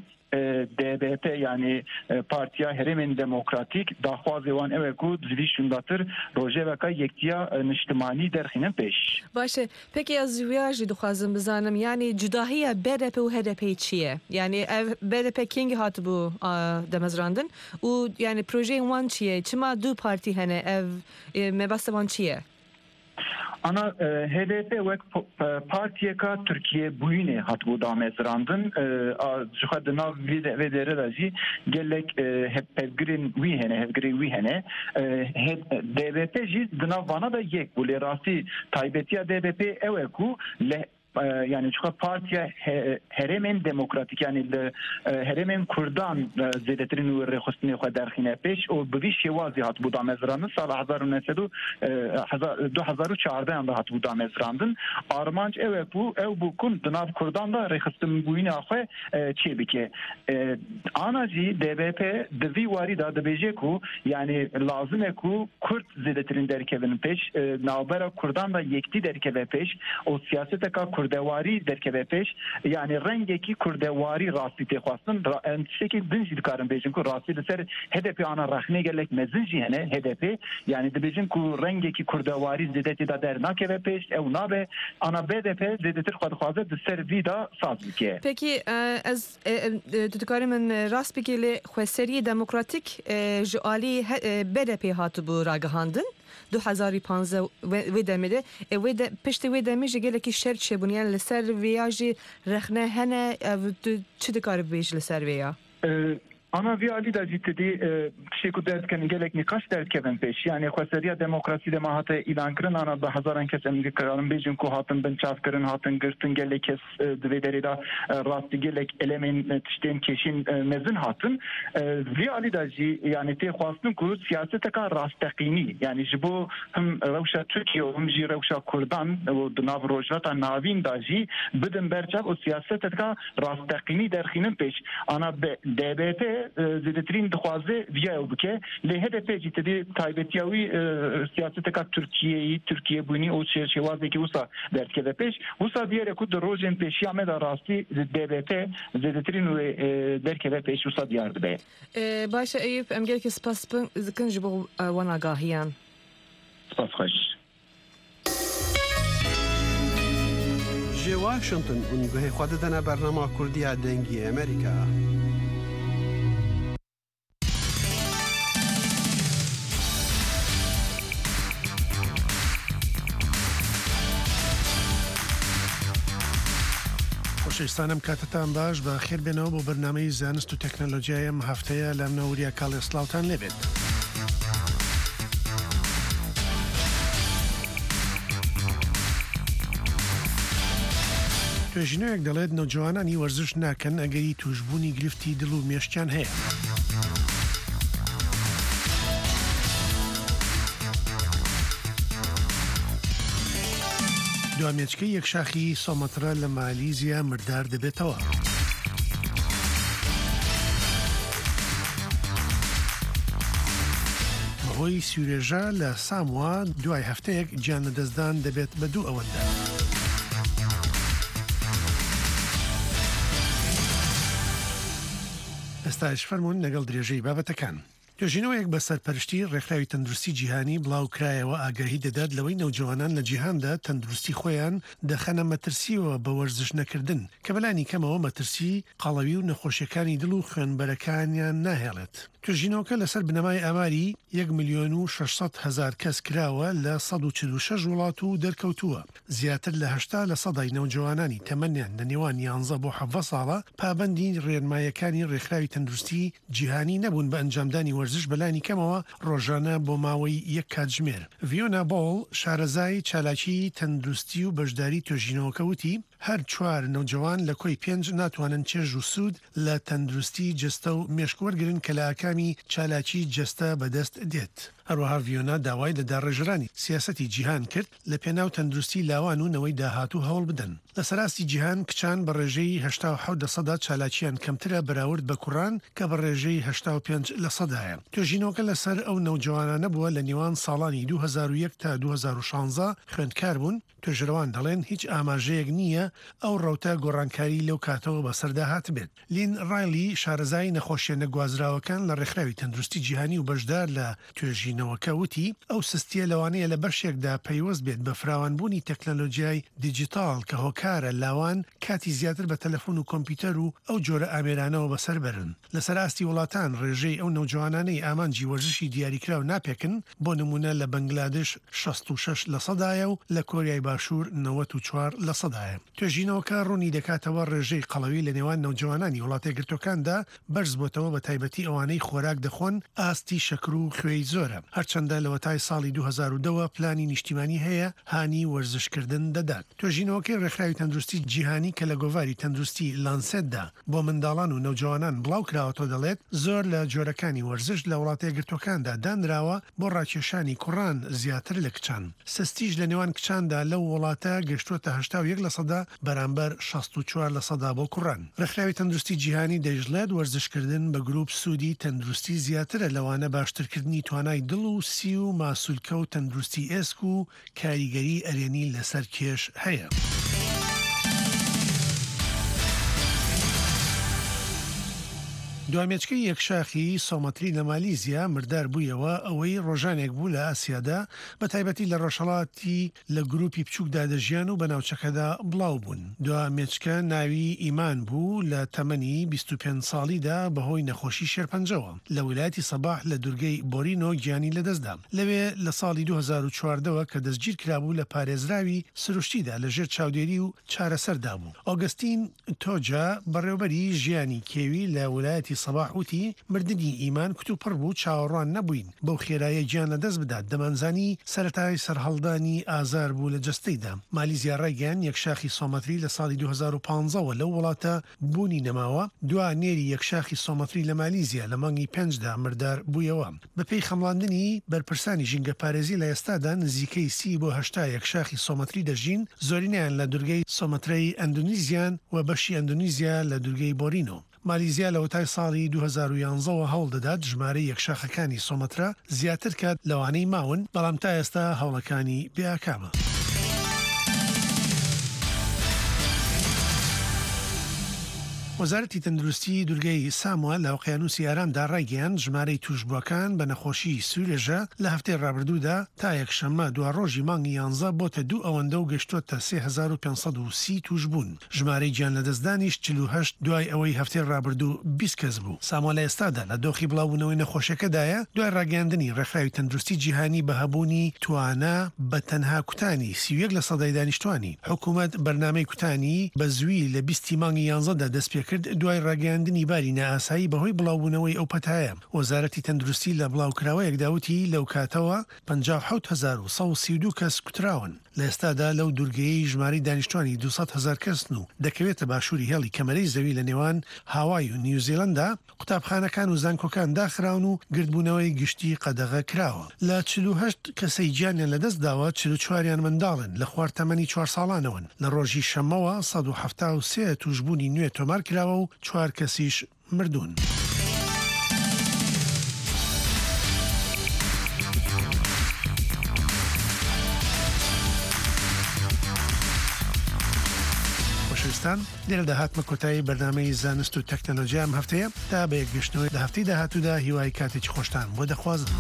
K: DBP yani Partiya Herêmên Demokratîk daxwazê wan ew e ku zivî şundatir rojeveka yektiya niştimanî derxînin pêş.
B: باشه peki ez vîya jî dixwazim bizanim yani cudahiya BDP û HDP çi ye? Yani ev BDP kengî hatibû demezrandin û yani projeyên wan çi ye? Çima du partî hene ev mebasta wan çi ye?
K: Ana HDP wek partiyeka Türkiye buyune hatbu damezrandın jixwe nav ve dere da jî gelek hevgirin wî hene hevgirê wî hene DBP jî di nav vana da yek bû lê rastî taybetiya DBP ew e ku yani çünkü partiye Herêmên Demokratîk yani Herêmên Kurdan zêdetirin û rêxistinê xwe derxîne pêş û bi vî şêwazî hatibû damezrandin sala 2014 da hatibû damezrandin armanc ew e ku ew bû kun di nav Kurdan da rêxistinbûyîna xwe çê bike ana jî DBP di vî warî da dibêje ku yani lazim e ku Kurd zêdetirin derkevin pêş navbera Kurdan da yektî derkeve pêş û siyaseteka Kurdewarî derkeve pêş yani rengekî Kurdewarî rastî têxwastin tiştekî din jî dikarin bêjin ku rastî li ser HDP ana rexnê gelek mezin jî hene HDP yani dibêjin ku rengekî Kurdewarî zêdetî da dernakeve pêş ew nabe ana BDP zêdetir xwe dixwaze di ser vî da saz bike.
B: Peki ez tu dikarim min rast bike lê xweseriyê demokratîk ji alî BDP hatibû ragihandin 2015 wê demê de wê de piştî wê demê ji gelekî şer çêbûniyan li ser vêya jî rexne hene ev tu çi dikarî bibêjî li ser vêya?
K: Ana vî alî da jî tidî tişê ku derdikin gelek nîqaş derkevin pêş yani xweseriya demokrasî de me hate îlan kirin ana bi hezaran kes em dikarin bêjin ku hatin binçavkirin hatin girtin gelek kes di vê derê da rastî gelek elemên tiştên kêşîn mezin hatin vî alî da jî yani tê xwastin ku siyaseteka rasteqînî yani ji bo him rewşa Tirkiye û him jî rewşa Kurdan û di nav rojhilata navîn da jî bidin berçav û siyaseteka rasteqînî derxînin pêş ana DBP zêdetirîn dixwaze viya ew bike lê HDP jî tidî taybetiya wî siyaseteka Tirkiyeyî Tirkiye bûnî û şêwazekî wisa derdkeve pêş wisa diyêre ku di rojên pêşiya me da rastî DBP zêdetirîn wê derkeve pêş wisa diyar dibe.
B: Başa Eyüp em gelekî spas dikin ji bo wan agahiyan.
K: Spas xweş.
E: Ji Washington û guhê xwe didine bernama Kurdiya dengî Amerîka.
L: خۆشەویستانم کاتتان باش بە خێربێنەوە بۆ بەرنامەی زانست و تەکنەلۆجیای ئەم هەفتەیە لە منەوەریە کاڵی سلااوان لێبێت. توێژینەیەک دەڵێت نەوجوانانی وەرزش ناکەن ئەگەری توشبوونی گرفتی دڵ و مێشتیان هەیە. دوامێچکەی یەکشاخی سۆمەترە لە مالیزیا مردار دەبێتەوە. بەهۆی سوورێژە لە ساموا دوای هەفتەیەک گیان لەدەستدان دەبێت بە 2 ئەوەندە. ئێستاش فەرمونون لەگەڵ درێژەی بابەتەکان. توێژینەوەیەک بە سەرپەرشتی ڕێکخراوی تەندروستی جیهانی بڵاوکرایەوە ئاگاهی دەدات لەوەی نەوجوانان لە جیهاندا تەندروستی خۆیان دەخەنە مەترسیەوە بە وەرزش نەکردن کە بەلانی کەمەوە مەترسی قەڵەوی و نەخۆشیەکانی دڵ و خوێنبەرەکانیان ناهێڵێت. توێژینەوەکە لەسەر بنەمای ئاماری 1,600,000 کەس کراوە لە 146 وڵات و دەرکەوتووە. زیاتر لە 80 لە سەدای نەوجوانانی تەمەنیان لە نێوان 11 بۆ 7 ساڵە پابەندی ڕێنمایەکانی ڕێکخراوی تەندروستی جیهانی نەبوون بە ئەنجامدانی وەرزش بەلانی کەمەوە ڕۆژانە بۆ ماوەی 1 کاتژمێر. ڤیۆنا بۆڵ شارەزای چالاکی تەندروستی و بەشداری توێژینەوەکە وتی هەر 4 نەوجوان لە کۆی 5 ناتوانن چێژ و سوود لە تەندروستی جستە و مێشکوەرگرن کە لە ئاکامی چالاکی جستە بەدەست دێت. هەروەها ڤیۆنا داوای لە داڕێژرانی سیاسەتی جیهان کرد لە پێناو تەندروستی لاوان و نەوەی داهاتوو هەوڵ بدەن. لە سەراستی جیهان کچان بە ڕێژەی 87% چالاکیان کەمترە بەراورد بە کوڕان کە بە ڕێژەی 85%. توێژینەوەکە لەسەر ئەو نەوجوانانە بووە لە نێوان ساڵانی 2001 تا 2016 خوێندکار بوون. توێژەرەوان دەڵێن هیچ ئاماژەیەک نییە ئەو ڕەوتە گۆڕانکاری لەو کاتەوە بەسەرداهات بێت. لین ڕایلی شارەزای نەخۆشیە نەگوازراوەکان لە ڕێکخراوی تەندروستی جیهانی و بەشدار لە توێژینەوەکە وتی ئەو سستیە لەوانەیە لە بەشێکدا پەیوەست بێت بە فراوانبوونی تەکنەلۆژیای دیجیتال کە هۆکارە لاوان کاتی زیاتر بە تەلەفۆن و کۆمپیوتەر و ئەو جۆرە ئامێرانەوە بەسەر بەرن. لە سەراستی وڵاتان ڕێژەی ئەو نەوجوانانەی ئامانجی وەرزشی دیاریکراو ناپێکن بۆ نمونە لە بەنگلادش 66% و لە کۆریای باشوور 94%. توێژینەوەکە ڕوونی دەکاتەوە ڕێژەی قەڵەوی لە نێوان نەوجوانانی وڵاتە گرتوەکاندا بەرز بۆتەوە بە تایبەتی ئەوانەی خۆراک دەخۆن ئاستی شەکر و خوێی زۆرە. هەرچەندە لەوە تای ساڵی 2002 پلانی نیشتیمانی هەیە هانی وەرزشکردن دەدات. توێژینەوەکەی ڕێکخراوی تەندروستی جیهانی کە لە گۆڤاری تەندروستی لانسێتدا بۆ منداڵان و نەوجوانان بڵاو کراوەتەوە دەڵێت زۆر لە جۆرەکانی وەرزش لە وڵاتە گرتوەکاندا دانراوە بۆ ڕاکێشانی کوڕان زیاتر لە کچان. سستیش لە نێوان کچاندا لەو وڵاتە گەشتووەتە 81% بەرامبەر 64% بۆ کوڕان. ڕێکخراوی تەندروستی جیهانی دەیژڵێت وەرزشکردن بە گروپ سوودی تەندروستی زیاترە لەوانە باشترکردنی توانای دڵ و سی و ماسوولکە و تەندروستی ئێسک و کاریگەری ئەرێنی لەسەر کێش هەیە. دوامێچکەی یەکشاخی سۆمەتری لە مالیزیا مردار بوویەوە ئەوەی ڕۆژانێک بوو لە ئاسیادا بە تایبەتی لە ڕۆژهەڵاتی لە گروپی بچووکدا دەژیان و بە ناوچەکەدا بڵاو بوون. دوامێچکە ناوی ئیمان بوو لە تەمەنی 25 ساڵیدا بەهۆی نەخۆشی شێرپەنجەوە لە ویلایەتی سەباح لە دوورگەی بۆرینۆ گیانی لەدەستدا. لەوێ لە ساڵی 2014 کە دەستگیر کرابوو لە پارێزراوی سروشتیدا لەژێر چاودێری و چارەسەردا بوو. ئۆگەستین تۆجا بەڕێوەبەری ژیانی کێوی لە ویلایەتی سەباح وتی مردنی ئیمان کتوپڕ بوو چاوەڕوان نەبووین بەو خێرایە گیان لەدەست بدات دەمانزانی سەرەتای سەرهەڵدانی ئازار بوو لە جەستەیدا. مالیزیا ڕێگەیان یەکشاخی سۆمەتری لە ساڵی 2015 لەو وڵاتە بوونی نەماوە دوا نێری یەکشاخی سۆمەتری لە مالیزیا لە مانگی 5دا مردار بوویەوە. بەپێی خەمڵاندنی بەرپرسانی ژینگە پارێزی لە ئێستادا نزیکەی 30 بۆ 80 یەکشاخی سۆمەتری دەژین زۆرینیان لە دوورگەی سۆمەترەی ئەندونیزیان و بەشی ئەندونیزیا لە دوورگەی بۆرینۆ. مالیزیا لە وەتای ساڵی 2011 هەوڵ دەدات ژمارەی یەکشاخەکانی سۆمەترا زیاتر کات لەوانەی ماون بەڵام تا ئێستا هەوڵەکانی بێئاکامە. وەزارەتی تەندروستی دوورگەی ساموە لە ئۆقیانوسی ئارامدا ڕایگەیاند ژمارەی توشبووەکان بە نەخۆشی سوورێژە لە هەفتەی ڕابردوودا تا یەکشەممە دوا ڕۆژی مانگی 11 بۆتە 2 ئەوەندە و گەشتووەتە 3530 توش بوون. ژمارەی گیان لەدەستدانیش 48 دوای ئەوەی هەفتەی ڕابردوو 20 کەس بوو. ساموە لە ئێستادا لە دۆخی بڵاوبوونەوەی نەخۆشیەکەدایە دوای ڕاگەاندنی ڕێکخراوی تەندروستی جیهانی بە هەبوونی توانە بە تەنها کوتانی 31% دانیشتوانی. حکوومەت بەرنامەی کوتانی بە زووی لە 20 مانگی 11دا دەست پێ دەکرد دوای ڕاگەاندنی باری نائاسایی بەهۆی بڵاوبوونەوەی ئەو پەتایە. وەزارەتی تەندروستی لە بڵاوکراوەیەک داوتی لەو کاتەوە 57,132 کەس کوتراون. لە ئێستادا لەو دوورگەیەی ژماری دانیشتوانی 200,000 کەسن و دەکەوێتە باشووری هێڵی کەمەرەی زەوی لە نێوان هاوای و نیوزیلندا قوتابخانەکان و زانکۆکان داخراون و گردبوونەوەی گشتی قەدەغە کراوە. لە 48 کەسەی گیانیان لەدەست داوە 44یان منداڵن لە خوار تەمەنی 4 ساڵانەوەن. لە ڕۆژی شەمەوە 173 توشبوونی نوێ تۆمار کراوە و 4 کەسیش مردوون. لێرە داهاتمە کۆتایی بەرنامەی زانست و تەکنەلۆژیا ئەم هەفتەیە تا بە یەکگەشتنەوەی لە هەفتەی داهاتوودا هیوای کاتێکی خۆشتان بۆ دەخوازم.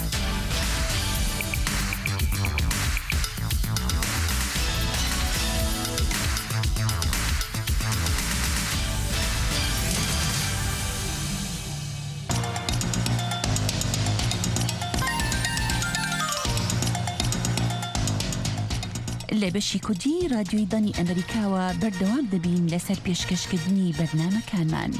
M: لە بەشی کوردی رادیۆی دانی ئەمریکاوە بەردەوام دەبین لەسەر پێشکەشکردنی بەرنامەکانمان.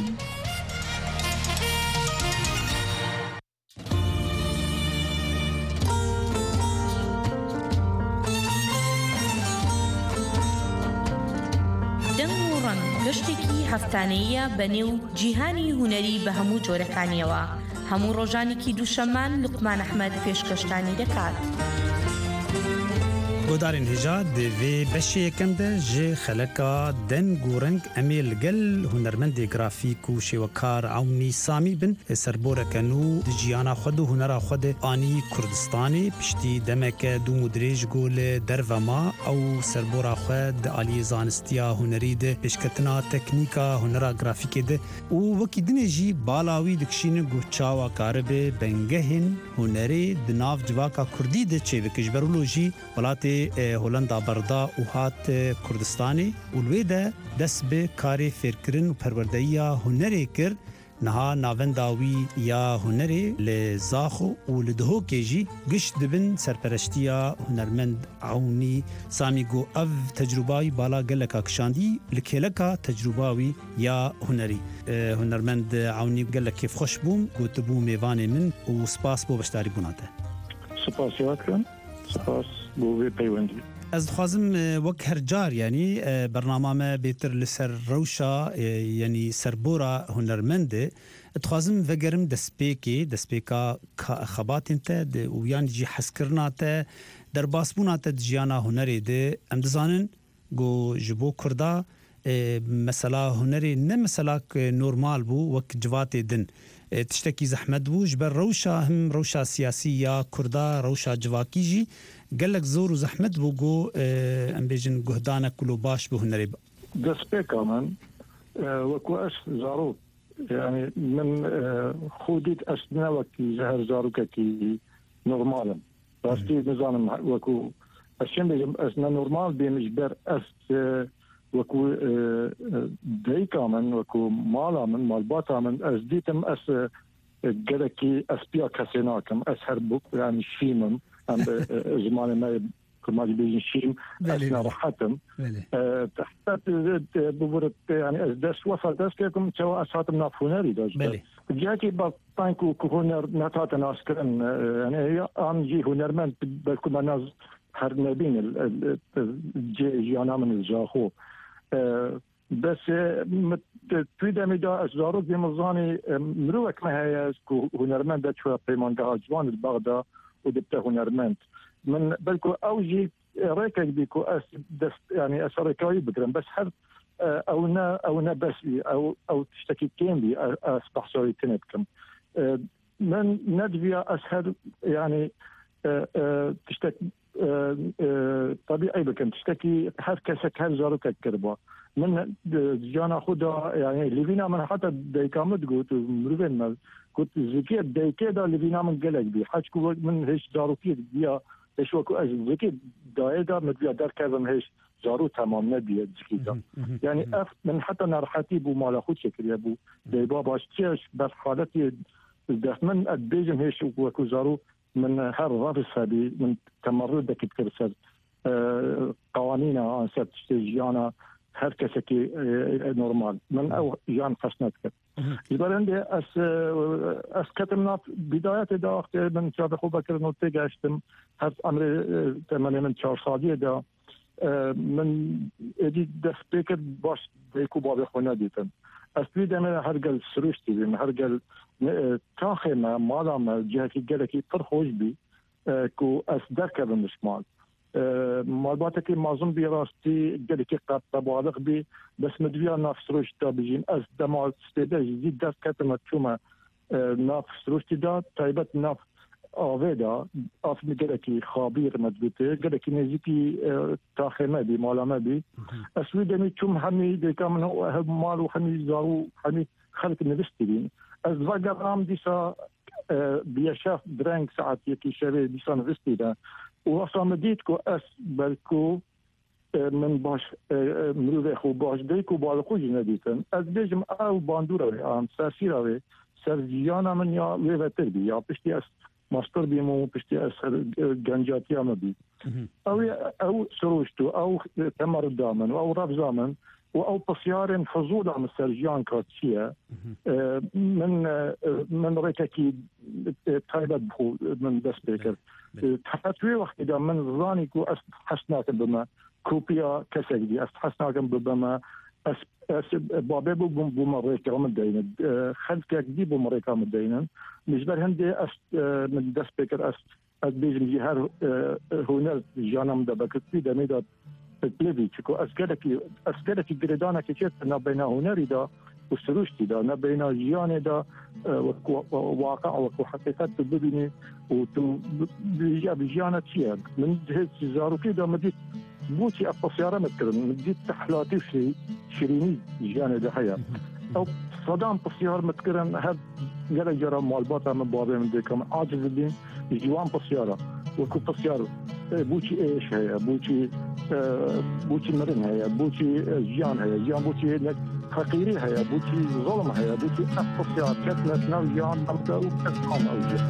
N: دەنگ و ڕەنگ گەشتێکی هەفتانەیە بەنێو جیهانی هونەری بە هەموو جۆرەکانیەوە. هەموو ڕۆژانێکی دووشەممان لوقمان ئەحمەد پێشکەشتانی دەکات.
O: گۆدارên hêja di vê beşeyekêm de ji xeleka deng û reng em ê li gel hunermendê grafîk û şêwekar Ewnî Samî bin serboreke nû di jiyana xwe de hunera xwe de anî Kurdistanê piştî demeke dûm û dirêj got li derve ma ew serbora xwe di aliyê zanistiya hunerî de pêşketina teknîka hunera grafîkê de û wekî dinê jî bala wî dikişînin guh çawa karibê bengehên hunerê di nav civaka Kurdî de çêvekir ji ber wilo jî welatê Hollanda berda û hat Kurdistanê û wê de dest bi karê fêrkirin û perwerdeyiya hunerê kir. Niha navenda wî ya hunerê li Zaxo û li Dihokê jî giş dibin serpereştiya hunermend Ewnî Samî got ev tecrüba wî bala geleka kişandî li kêleka tecrüba wî ya hunerî. Hunermend Ewnî gelek kêfxweş bûm gotibû mêvanê min û spas bo beşdarî bûna te.
G: سپاس یاکرم سپاس بۆ وێ پەیوەندی.
O: Ez dixwazim wek her car yanî bernama me bêtir li ser rewşa yanî serbora hunermendê dixwazim vegerim destpêka xebatên te û yan jî hezkirina te derbasbûna te di jiyana hunerê de em dizanin got ji bo Kurda mesela hunerê ne meselak normal bû wek civatê din. Tiştekî zehmet bû ji ber rewşa him rewşa siyasî ya Kurda rewşa civakî jî gelek zor û zehmet bû got em bêjin guhdanek kulû baş bi hunerê.
G: destpêka min wekû ez zarok yani min xwedît ez ne wekî ji her zarokekî normalim. Rastî nizanim wekû ez çêm bêjim ez ne normal bêm ji ber ez wekû dayîka min wekû mala min malbata min ez dîtim ez gelekî ez piya kesê nakim ez her bûk yani şîmim em bi zimanê me kurmacî bêjin şîm ez nerahetim bibirit yani ez dest wesa dest kekim çawa ez hatim nav hunerî de cihekî bang ku huner netate naskirin yani an jî hunermend belku me naz her nebîn cê jiyana min Zaxo bes توی دمی دا از زارو دیمزانی مروک ما هیا کو هنرمند چوا پیمانگاه جوان بغدا و دبته هنرمند من بلکو اوجی ریکه بیکو اس دست یعنی اسرکایی بگرم بس هر او نه بس او تشتکی کیم بی اس بحثوی تنبکم من ندویا اسهر يعني تشتك طبيعي بكم تشتكي هر كسك هر زاروك كربا من جانا خدا يعني ليفينا من حتى ديكامت قلت مروين ما قلت زكي ديكي دا ليفينا من قلق بي حاجكو من هيش زاروكي بيا ايش وكو از زكي دايدا مدبيا دار كذا هيش زارو تمام نبي زكي دا يعني اف من حتى نرحتي بو مال خود شكل يا بو دي بابا اشتيش بس حالتي من ادبيجم هيش وكو زارو من هر رابس هذه من تمرد كتكرسل قوانين عن ست جيانا
P: هر کسی نورمال من او جان خشنت کرد برنده از کتم ناف بداية دا من شاب خوبه کردن تگشتم هر امر تمام من 4 سالیه دا من ادی دست بکر باش دیکو باب خونه دیتم اصلی دمه هرگل سروش دیدم هرگل تاخه ما مالام جهتی گلکی پر خوش بی کو از درکبم شمال مالباته که مازم بی راستی گلکی قد تبالغ بی بس مدویا ناف سروش دا بجیم از دمال ستیده جدید دست کتم چوما ناف سروش دا تایبت ناف آویدا آف گلکی خابیر مدبوته گلکی نزیکی تاخمه بی مالامه بی اسوی دمی چوم همی دیکا من مالو همی زارو همی خلق نوستی بین از وگرام دیسا بیشاف درنگ ساعت یکی شبه دیسا نوستی دا و اصلا مدید که اس بلکو من باش مروه خوب باش دیکو بالخوش ندیتن از بیجم او باندوره آم ساسی روه سرزیانا من یا ویوتر بی یا پشتی از ماستر بیمو پشتی از گنجاتی هم بی او سروشتو او تمر دامن او رف زامن و او پسیارن فضول هم سرجیان کاتشیه من ریتکی تایبت بخو من دست بکر تحتوی وقتی دا من زانی کو است حسناکم بما کوپیا کسک دی است حسناکم بما اس بابه بمريكا ومدينن خلفك دي بمريكا ومدينن مجبر هندي من دست بكر بيجم جهار هنا جانم دبكتي دميدا بليفي تشكو اسكلكي جريدانا كيت نبينا هنري دا وسروشتي دا نبينا جياني دا واقع وحقيقة تبديني وتو بجانا تشيا من جهة زاروكي دا مديت بوتي الطسيارة متكرن مديت تحلاتي في شيريني جاني دا حيا او صدام طسيار متكرن هاد جرى جرى مالباتا من بابي من ديكم عاجز الدين جوان طسيارة وكو طسيار بوتي ايش هي بوتي مرن هي بوتي جيان هي جيان بوتي فقيري هي بوتي ظلم هي بوتي طسيار كتلت نو جيان نمتا وكتلهم اوجه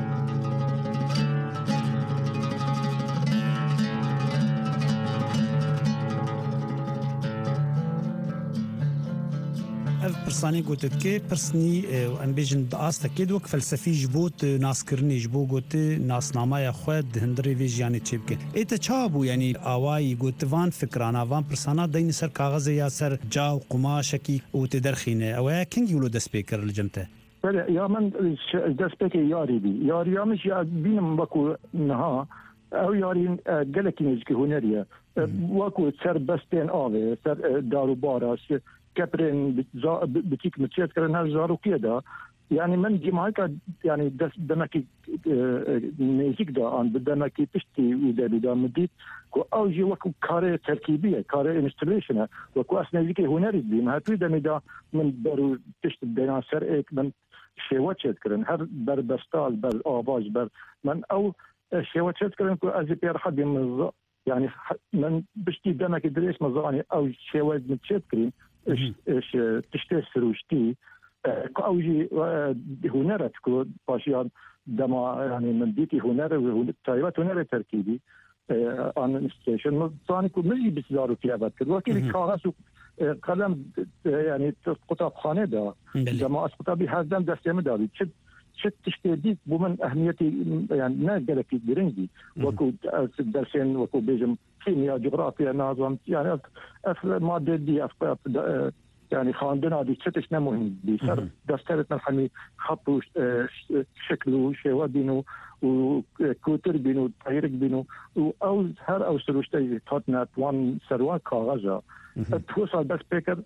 O: پرسانی گوتت که پرسنی ام بیجن داست کید وک فلسفی جبوت ناس کرنی جبو گوت ناسنامه خود هندری ویژانی چیب که ایت چابو یعنی آوای گوتوان فکرانا وان پرسانا دین سر کاغذ یا سر جاو قماش کی او تدرخینه او کنگی ولو د سپیکر لجمته
P: بله یا من د سپیکر یاری بی یاری مش بینم بکو نها او یاری گلکی نزکی هنریه وکو سر بستین آوه سر دارو باراش كابرين بتيك متشات كرن هالزارو كده يعني من جماعة يعني دمكي نيزيك دا عن بدمكي تشتي ودا بدا مديت كو أوجي وكو كاري تركيبية كاري انستليشن وكو أسنيزيكي هنري بي ما هتوي دمدا من برو تشت بدنا سر إيك من شيواتشات كرن هر بر بستال بر آواز بر من أو شيواتشات كرن كو أزي بير حد من يعني من بشتي دمكي دريس مزاني أو شيوات متشات كرين ايش تشتري سروشتي كأوجي هنرت كو باشيان دما يعني من ديتي هنر تايبات هنر تركيبي عن ستيشن ثاني كو مجي بسزارو كيابات كد وكيل كاغاسو قلم يعني قطاب خانه دا دما اسقطابي هذا دستم دابي شت تشتدي بمن اهميتي يعني ما قالك درنجي وكو درسين وكو بيجم كيمياء جغرافيا نظام يعني ماده دي يعني خاندنا دي شتش مهم دي سر دسترتنا الحمي خطو شكله شيء بينو وكوتر بينو تايرك بينو او هر او سروشتي تاتنا وان سروان كاغازا توصل بس بيكر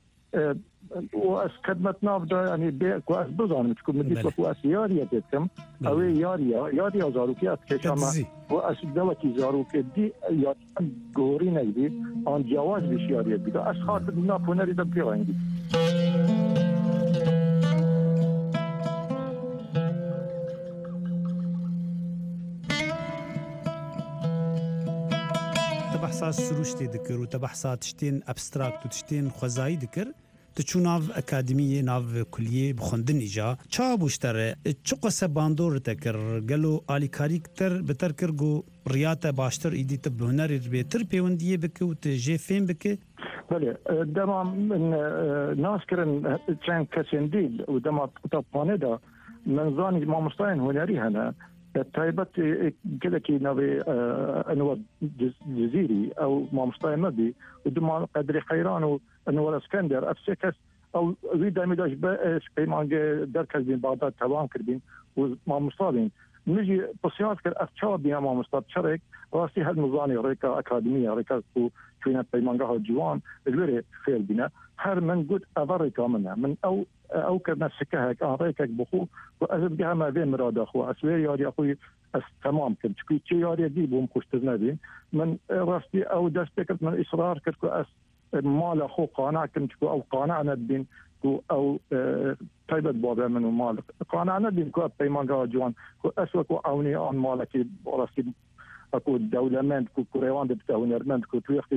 P: واسكدمت نافدا يعني كواس بزان تكون مديت كواس ياريا تكم او ياريا زاروكيات كشما واس دوتي زاروكي دي يا غوري نيدي ان جواز بشياريا دي اشخاص نافونا ريد بيراندي
O: تبحثات سروشتي ذكر وتبحثات تشتين ابستراكت وتشتين خزاي ذكر تچو ناو اکادمیه ناو کلیه بخوندنی جا چا بوشتره چو قصه باندور تکر گلو آلیکاری کتر بتر کرگو ریات باشتر ایدیت بهنری بهتر پیوندیه بکه و تجه فهم بکه
P: بله دما من ناس کرن چند کسین دیل و دما طبقانه دا من ظاني ما مستعين هنري هنا تايبت كذا كي نبي انو جزيري او ما مستعين مبي ودما قدري خيران انو الاسكندر افسكس او زيد ميداش بيمان دركز بين بغداد تمام كربين وما مستعين نجي بصيات كر افشار بيا ما مستعد شرك راسي هالمزاني ريكا اكاديميه ريكا فينا بيمانغا جوان الوري خير بنا هر من قد افريكا منها من او كنا سكهك ريكك بخو وازد بها ما بين مراد اخو اسوي يا اخوي تمام كنت كي يا دي بوم كشتنا بين من راسي او دستك من اصرار كركو اس مال اخو قانع كنت او قانعنا بين او طيبت بابا من مال قانعنا بين كو بيمانغا جوان اسوك اوني ان مالك راسي اكو دولمنت كو كوريوان بتاعو نرمنت كو تويختي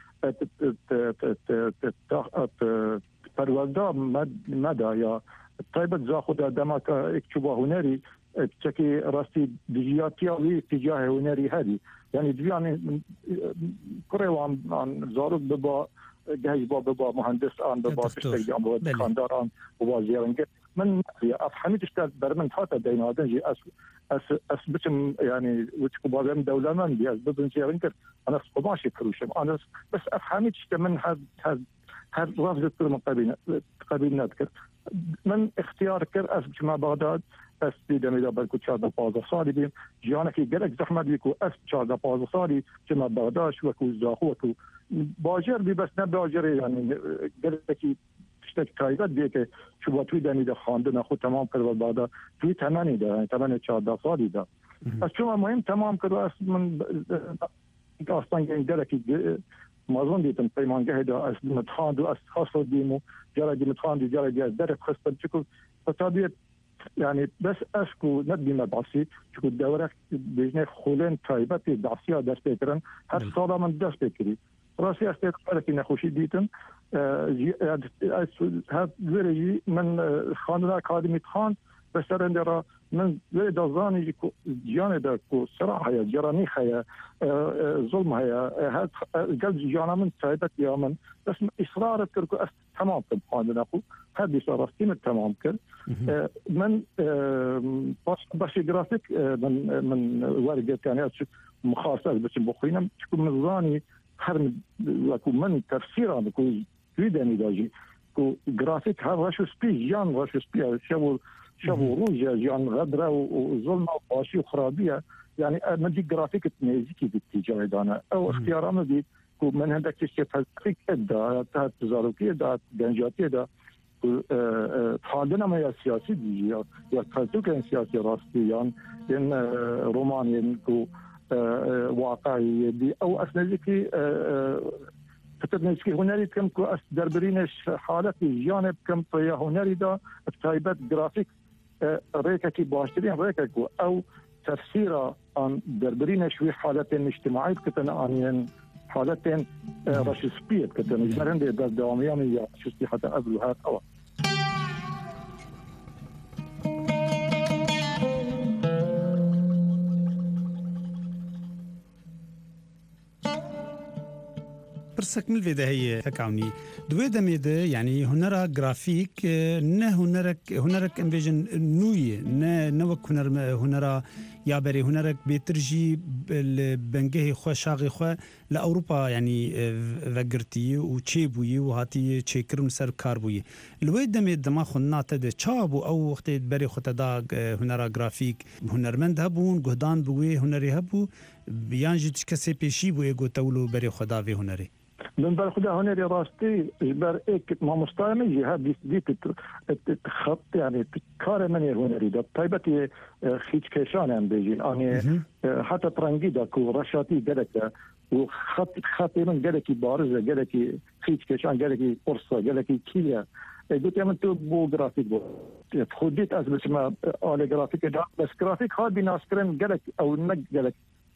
P: پرونده مدى يا طيبت زاخد دمك اكتبه هنري تشكي راستي ديجياتيا وي اتجاه هنري هذه يعني دياني كريوان عن زارك بابا جهاز بابا مهندس عن بابا تشتغل عن بابا خاندار عن بابا زيرنجة من افهمت اشتغل برمن فاتا دين هذا جي اس بتم يعني وتكو بابا من دولة من دي بابا زيرنجة انا ماشي كروشم انا بس افهمت اشتغل من هذا رافض من قبيل نذكر من اختيار كر أس ما بغداد أس ديدم إذا بلكو تشارد بازا صاري بين جانا كي جلك زحمة بيكو أس تشارد بازا صاري كما بغداد وكو زاخو وكو باجر بي بس نباجر يعني جلك كي تشتك تايبت بيك شو باتوي دني ده خاندنا خو تمام كر بغداد توي تماني ده يعني تماني تشارد صاري ده بس شو مهم تمام كر أس من أصلا جلك ما ظن ديتم بيمان جهدا أس متخاند وأس خاصة ديمو جرى دي متخاند جرى دي درك خاصة تشكو فتابيت يعني بس أشكو نبي مبعثي تشكو الدورة بيجني خولين تايبات دعسية درس بيكرن هر صالة من درس بيكري راسي أستيقظ لكن نخوشي ديتم هاد زيري من خاندنا أكاديمي خاند بس رندرا من زي دازاني جياني دا كو صراحة يا جراني خيا ظلم هيا هاد قلب جانا من سايدت يا من بس إصرار كركو تمام كم خاندنا أخو هاد صرافتي من تمام كر من باش جرافيك من ورقة كانت مخاصة بس بخينا تكون مزاني هر لكو من تفسيرا بكو فيداني داجي كو جرافيك هاد راشو سبي جان راشو سبي شافوا روجا جان غدرة وظلمة وقاسي وخرابية يعني مدي جرافيك تميزيكي باتجاه دانا او اختيار مدي من هندك تشتف هالفيك دا تزاروكية دا جنجاتية دا فاندنا ما سياسي دي يا كالتوك سياسي راستي يعني ان رومانيا كو واقعي دي او اسنزيكي فتبنيسكي هنري كم كو اس دربرينش حالتي جانب كم طيا هنري دا تايبت جرافيك ريكا كي باشترين ريكا كو او تفسيرا عن دربرينش في حالتين اجتماعية كتن عن حالتين رشسبيت كتن جمرن دي دوامية من شستي حتى قبل هات أول
O: برسك من الفيدا هي تكاوني دويدا ميدا يعني هنرا جرافيك نه هنرك انفيجن نوي نه نوك هنرا يا بري هنرك بيترجي البنجه خو شاغي خو لاوروبا يعني فغرتي وتشيبوي وهاتي تشيكرم سر كاربوي الويدا ميدا ما خنا تد تشابو او وقت بري خو تدا هنرا جرافيك هنرمند هبون جهدان بوي هنري هبو بيانجي تشكسي بيشي بو ايغو تولو بري خدا في هنري
P: من بالخدا هنري راستي جبر ايك ما مستعمل جهاد دي خط يعني كار من هنري ده طيبتي خيج كيشان ام بيجين اني حتى ترنجي ده كو رشاتي جدك وخط من جدك بارزه جدك خيج كيشان جدك قرصه جدك كيليا قلت يا من تو بو جرافيك بو خديت اسمع ما على جرافيك ده بس جرافيك هاد بناسكرن جدك او نج جدك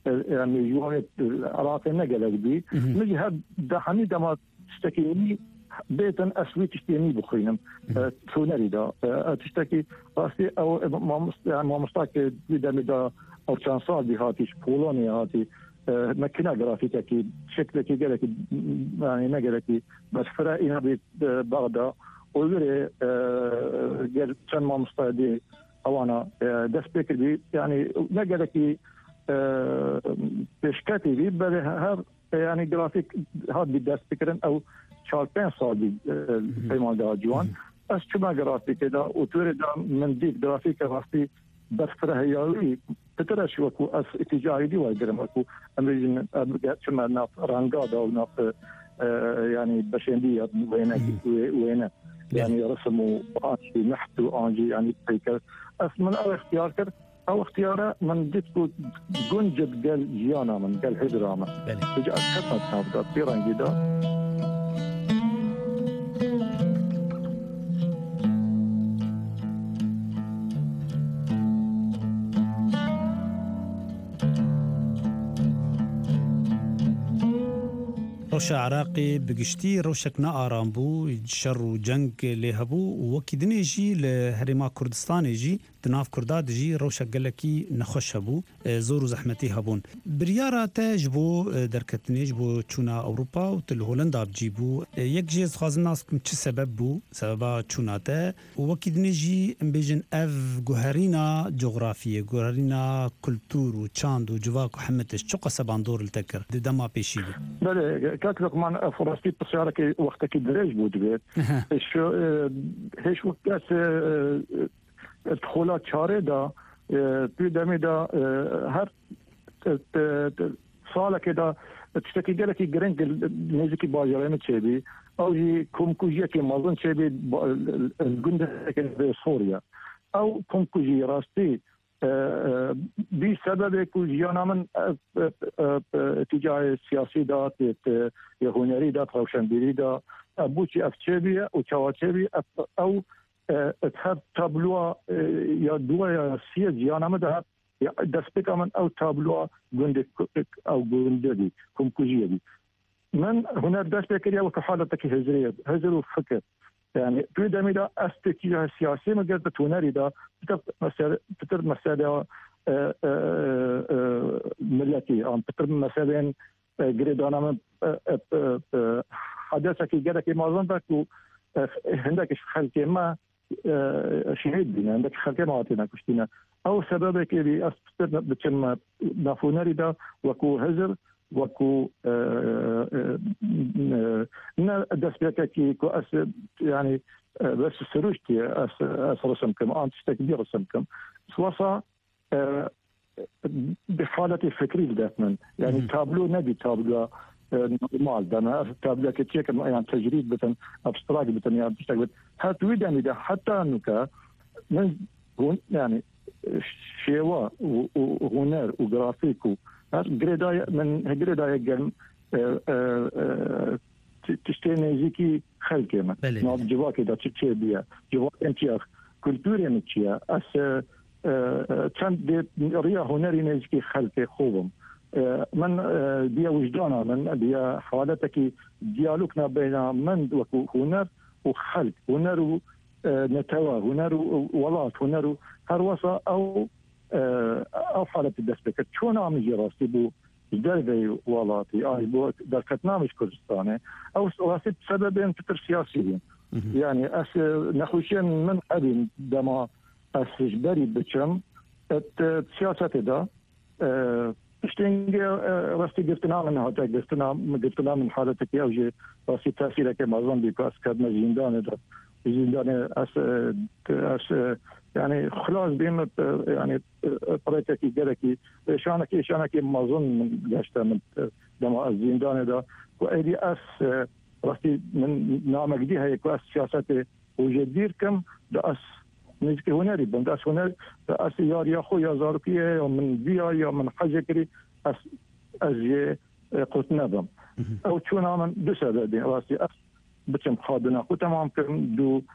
P: يعني جوانب العراق نقلك بي نجي هاد ده حميدة ما تشتكيني بيتن أسوي تشتيني بخينم هنري دا تشتكي راسي أو ما مستاك دا أو كان صار هاتي بولونيا هاتي مكنا جرافيكا كي شكل كي جالك يعني ما جالك بس فرائنا ببغداد وغيره قال كان ما مستعدي أو أنا دس بيكر بي يعني ما جالك بشكاتي بي بل هذا يعني جرافيك هذا بدس بيكرن أو شالبين صادي في مال جوان بس شو ما جرافيك ده وتورد من ديك جرافيك راستي بس فرهيالي ترى شو أكو اتجاهي دي ويقدر أكو أمريكان شو ما ناف رانجادا أو ناف يعني بشندية وين يعني رسموا أنجي نحتوا أنجي يعني بيكر من أو اختيار كر أو اختياره من جدكو جنجد قال جيانا من قال هدراما تجي أكثر نافذة تيران جدا
O: روشا عراقي بقشتي روشك نآرام بو شر و جنگ لهبو وكي دنيجي لهرما كردستان يجي دناف كرداد يجي روشك قلكي نخش هبو زور زحمتي هبون بريارة تجبو دركتني جبو تشونا أوروبا وتل هولندا بجيبو يك جيز خازن ناسكم چه سبب بو سببا تشونا تا وكي دنيجي امبيجن اف جوهرينا جغرافية جوهرينا كلتور و چاند و جواك و حمتش چو قصبان دور التكر دما بيشيدو
P: بله كاك لقمان فرصتي بسيارة وقتك دريج بود بيت هيش وقت دخولات شارع دا بي دمي دا هر سالة كده تشتكي دلكي جرنج نيزكي باجرين تشبي او جي كومكوجيا كي مازن تشبي الجندة في سوريا او كومكوجي راستي بسبب كوجيانا من اتجاه السياسي دا يهونيري دا روشنبيري دا بوشي افتشبي وشواتشبي او تحب تابلوا يا دوا يا سيا جيانا مدها دسبك من او تابلوا جندك او جنددي كومكوجيا دي من هنا دسبك يا وكحالتك هزريه هزر وفكر يعني في دميدا استاتيجيه السياسيه ما قد تونري دا تتر مساله ملتي ام تتر مسالين جريدانا من حدثك جدك ما ظنك عندك خلك ما شهيد بنا عندك خلك ما عطينا كشتينا او سببك اللي استر بتشم نافونري دا وكو هزر وكو دسبيكي كو اس يعني بس سروشتي اس رسمكم انت تكبير رسمكم سواسا بحالة فكري دائما يعني تابلو نبي تابلو نورمال دانا تابلو كتيك يعني تجريد بتن ابستراك بتن يعني تشتغل هاتوي داني ده حتى انك من هون يعني شيوا وهنر وجرافيكو جريدايا من جريدايا جن تشتيني زيكي خلكي ما نوب جواكي دا تشي بيا جواك انتياخ كولتوري نتشيا اس كان ريا هنري نزكي خلكي خوبم من ديا وجدانا من ديا حوالتك ديالوكنا بين من وكو هنر وخلق هنر نتوى هنر ولات هنر هروسا او حالة الدسبكة شون عم يجي راسي بو جدالي والاتي بو دركتنا مش كردستاني او راسي بسببين تتر سياسيين يعني اس نخوشين من قبل دما اس جبري بچم سياسة دا تشتنجي راسي قرتنا من هاتا قرتنا من حالتك اوجي راسي تأثيرك معظم بيكو اس كادنا زندان دا زندان اس يعني خلاص بين يعني طريقتك جلكي شانك ما اظن من جاشتا من دما الزندان دا وايدي اس راسي من نامك دي هي كواس سياسات وجدير كم دا اس نزكي هنري بند اس هنري اس يا خو يا زاركيه من بيا يا من حاجه كري اس اجي قلت نظم او شو نعمل دو سبب راسي اس بتم خادنا وتمام كم دو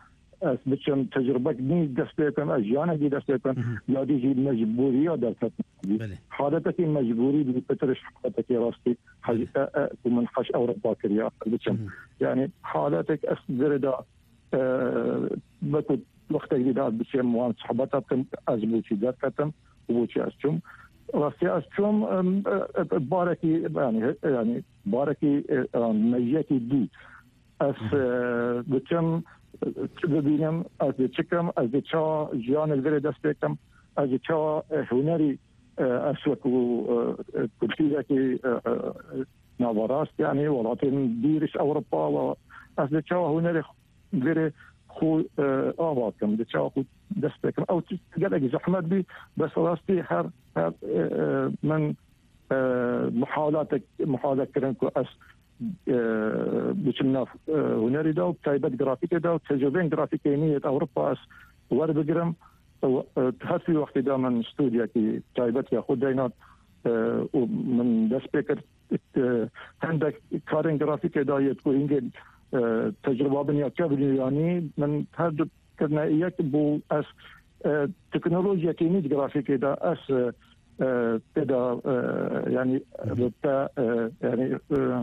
P: از بچم تجربه نی دست بکن اجیانه دی دست بکن یا دیجی مجبوری در فتنه حالت که مجبوری بی پترش حالت که راستی من خش اروپا کریا بچم یعنی حالتك أصدردا بكو وقت جديد بشيء موان صحباتكم أزبوتي ذاتكم وبوتي أسجم راسي أسجم باركي يعني باركي نجيتي دي أس بتشم ببینم از چکم از چا جان الوری دست بکم از چا هنری اسوکو کلتیره که نوراست يعني ولكن ديرش أوروبا وأس چا هنری الوری خو آواکم چا خو دست بکم او تقلق زحمت بي بس راستي هر من محاولات كرنكو أس بچنا هنري دا وتايبات جرافيكي دا وتجربين جرافيكينية أوروبا أس ورد بقرم هاتفي وقت دا من استوديا كي تايبات ياخد دينات ومن دا سبيكر عندك كارين جرافيكي دا يتكو إنجل تجربة بنيا كابلي يعني من هاد كرنا إياك بو أس تكنولوجيا كينية جرافيكي دا أس تدا يعني يعني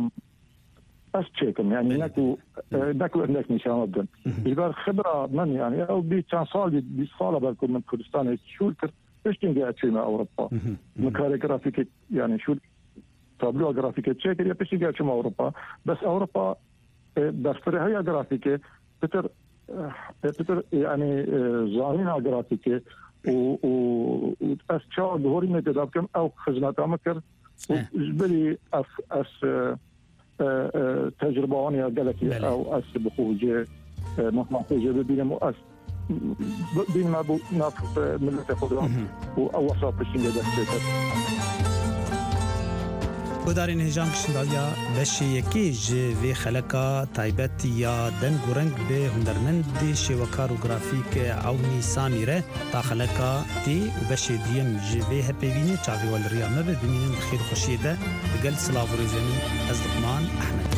P: أشتكم يعني ناكو عندك نشان أبدا إذا خبرة من يعني أو بيتشان صال بالكم من كردستان شو الكر إيش تنجح شيء مع أوروبا مكاري جرافيك يعني شو تابلو جرافيك تشيكر يا بيش تنجح شيء مع أوروبا بس أوروبا دفتر هي جرافيك بتر يعني زارين جرافيك و أشياء ظهوري متدابكم أو خزنات أمكر وجبلي أس تجربة وانيا قالك أو أس بخوجة مطمحوجة ببينم وأس بين ما بو ناف ملت خضرا أو وصاب بشين جدستك
O: ودارين هجام كشنداليا بشي يكيج في خلقا تايبت يا دن غورنگ به هنرمند شوكار وغرافيك عوني ساميره تا خلقا تي وبشي ديم جي هبيني تشافي والريا ما بدمين خير خوشيده بقل سلافوريزمي ازلقمان احمد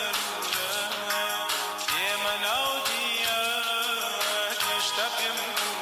Q: Stuck in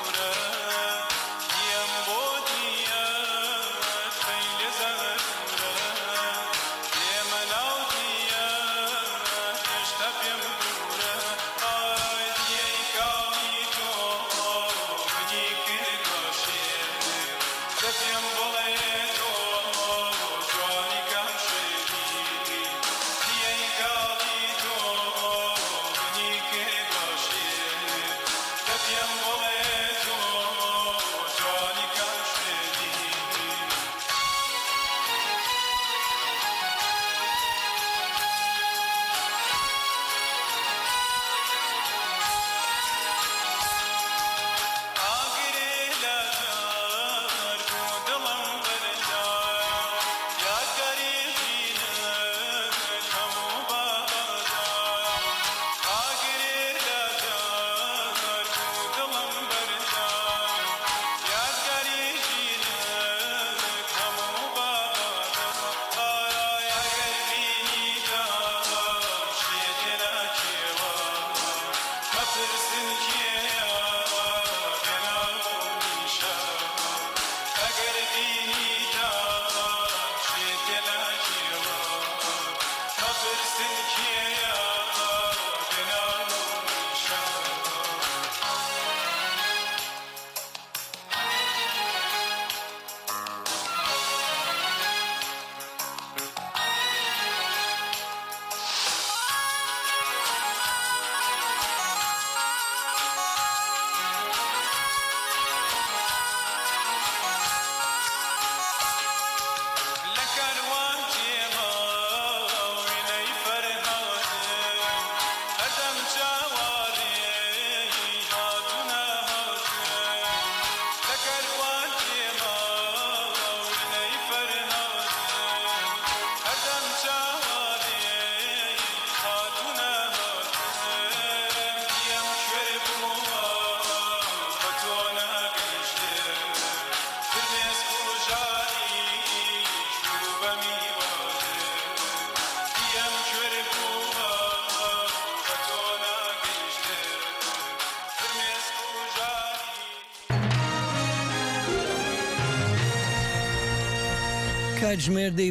A: کاتژمێردەی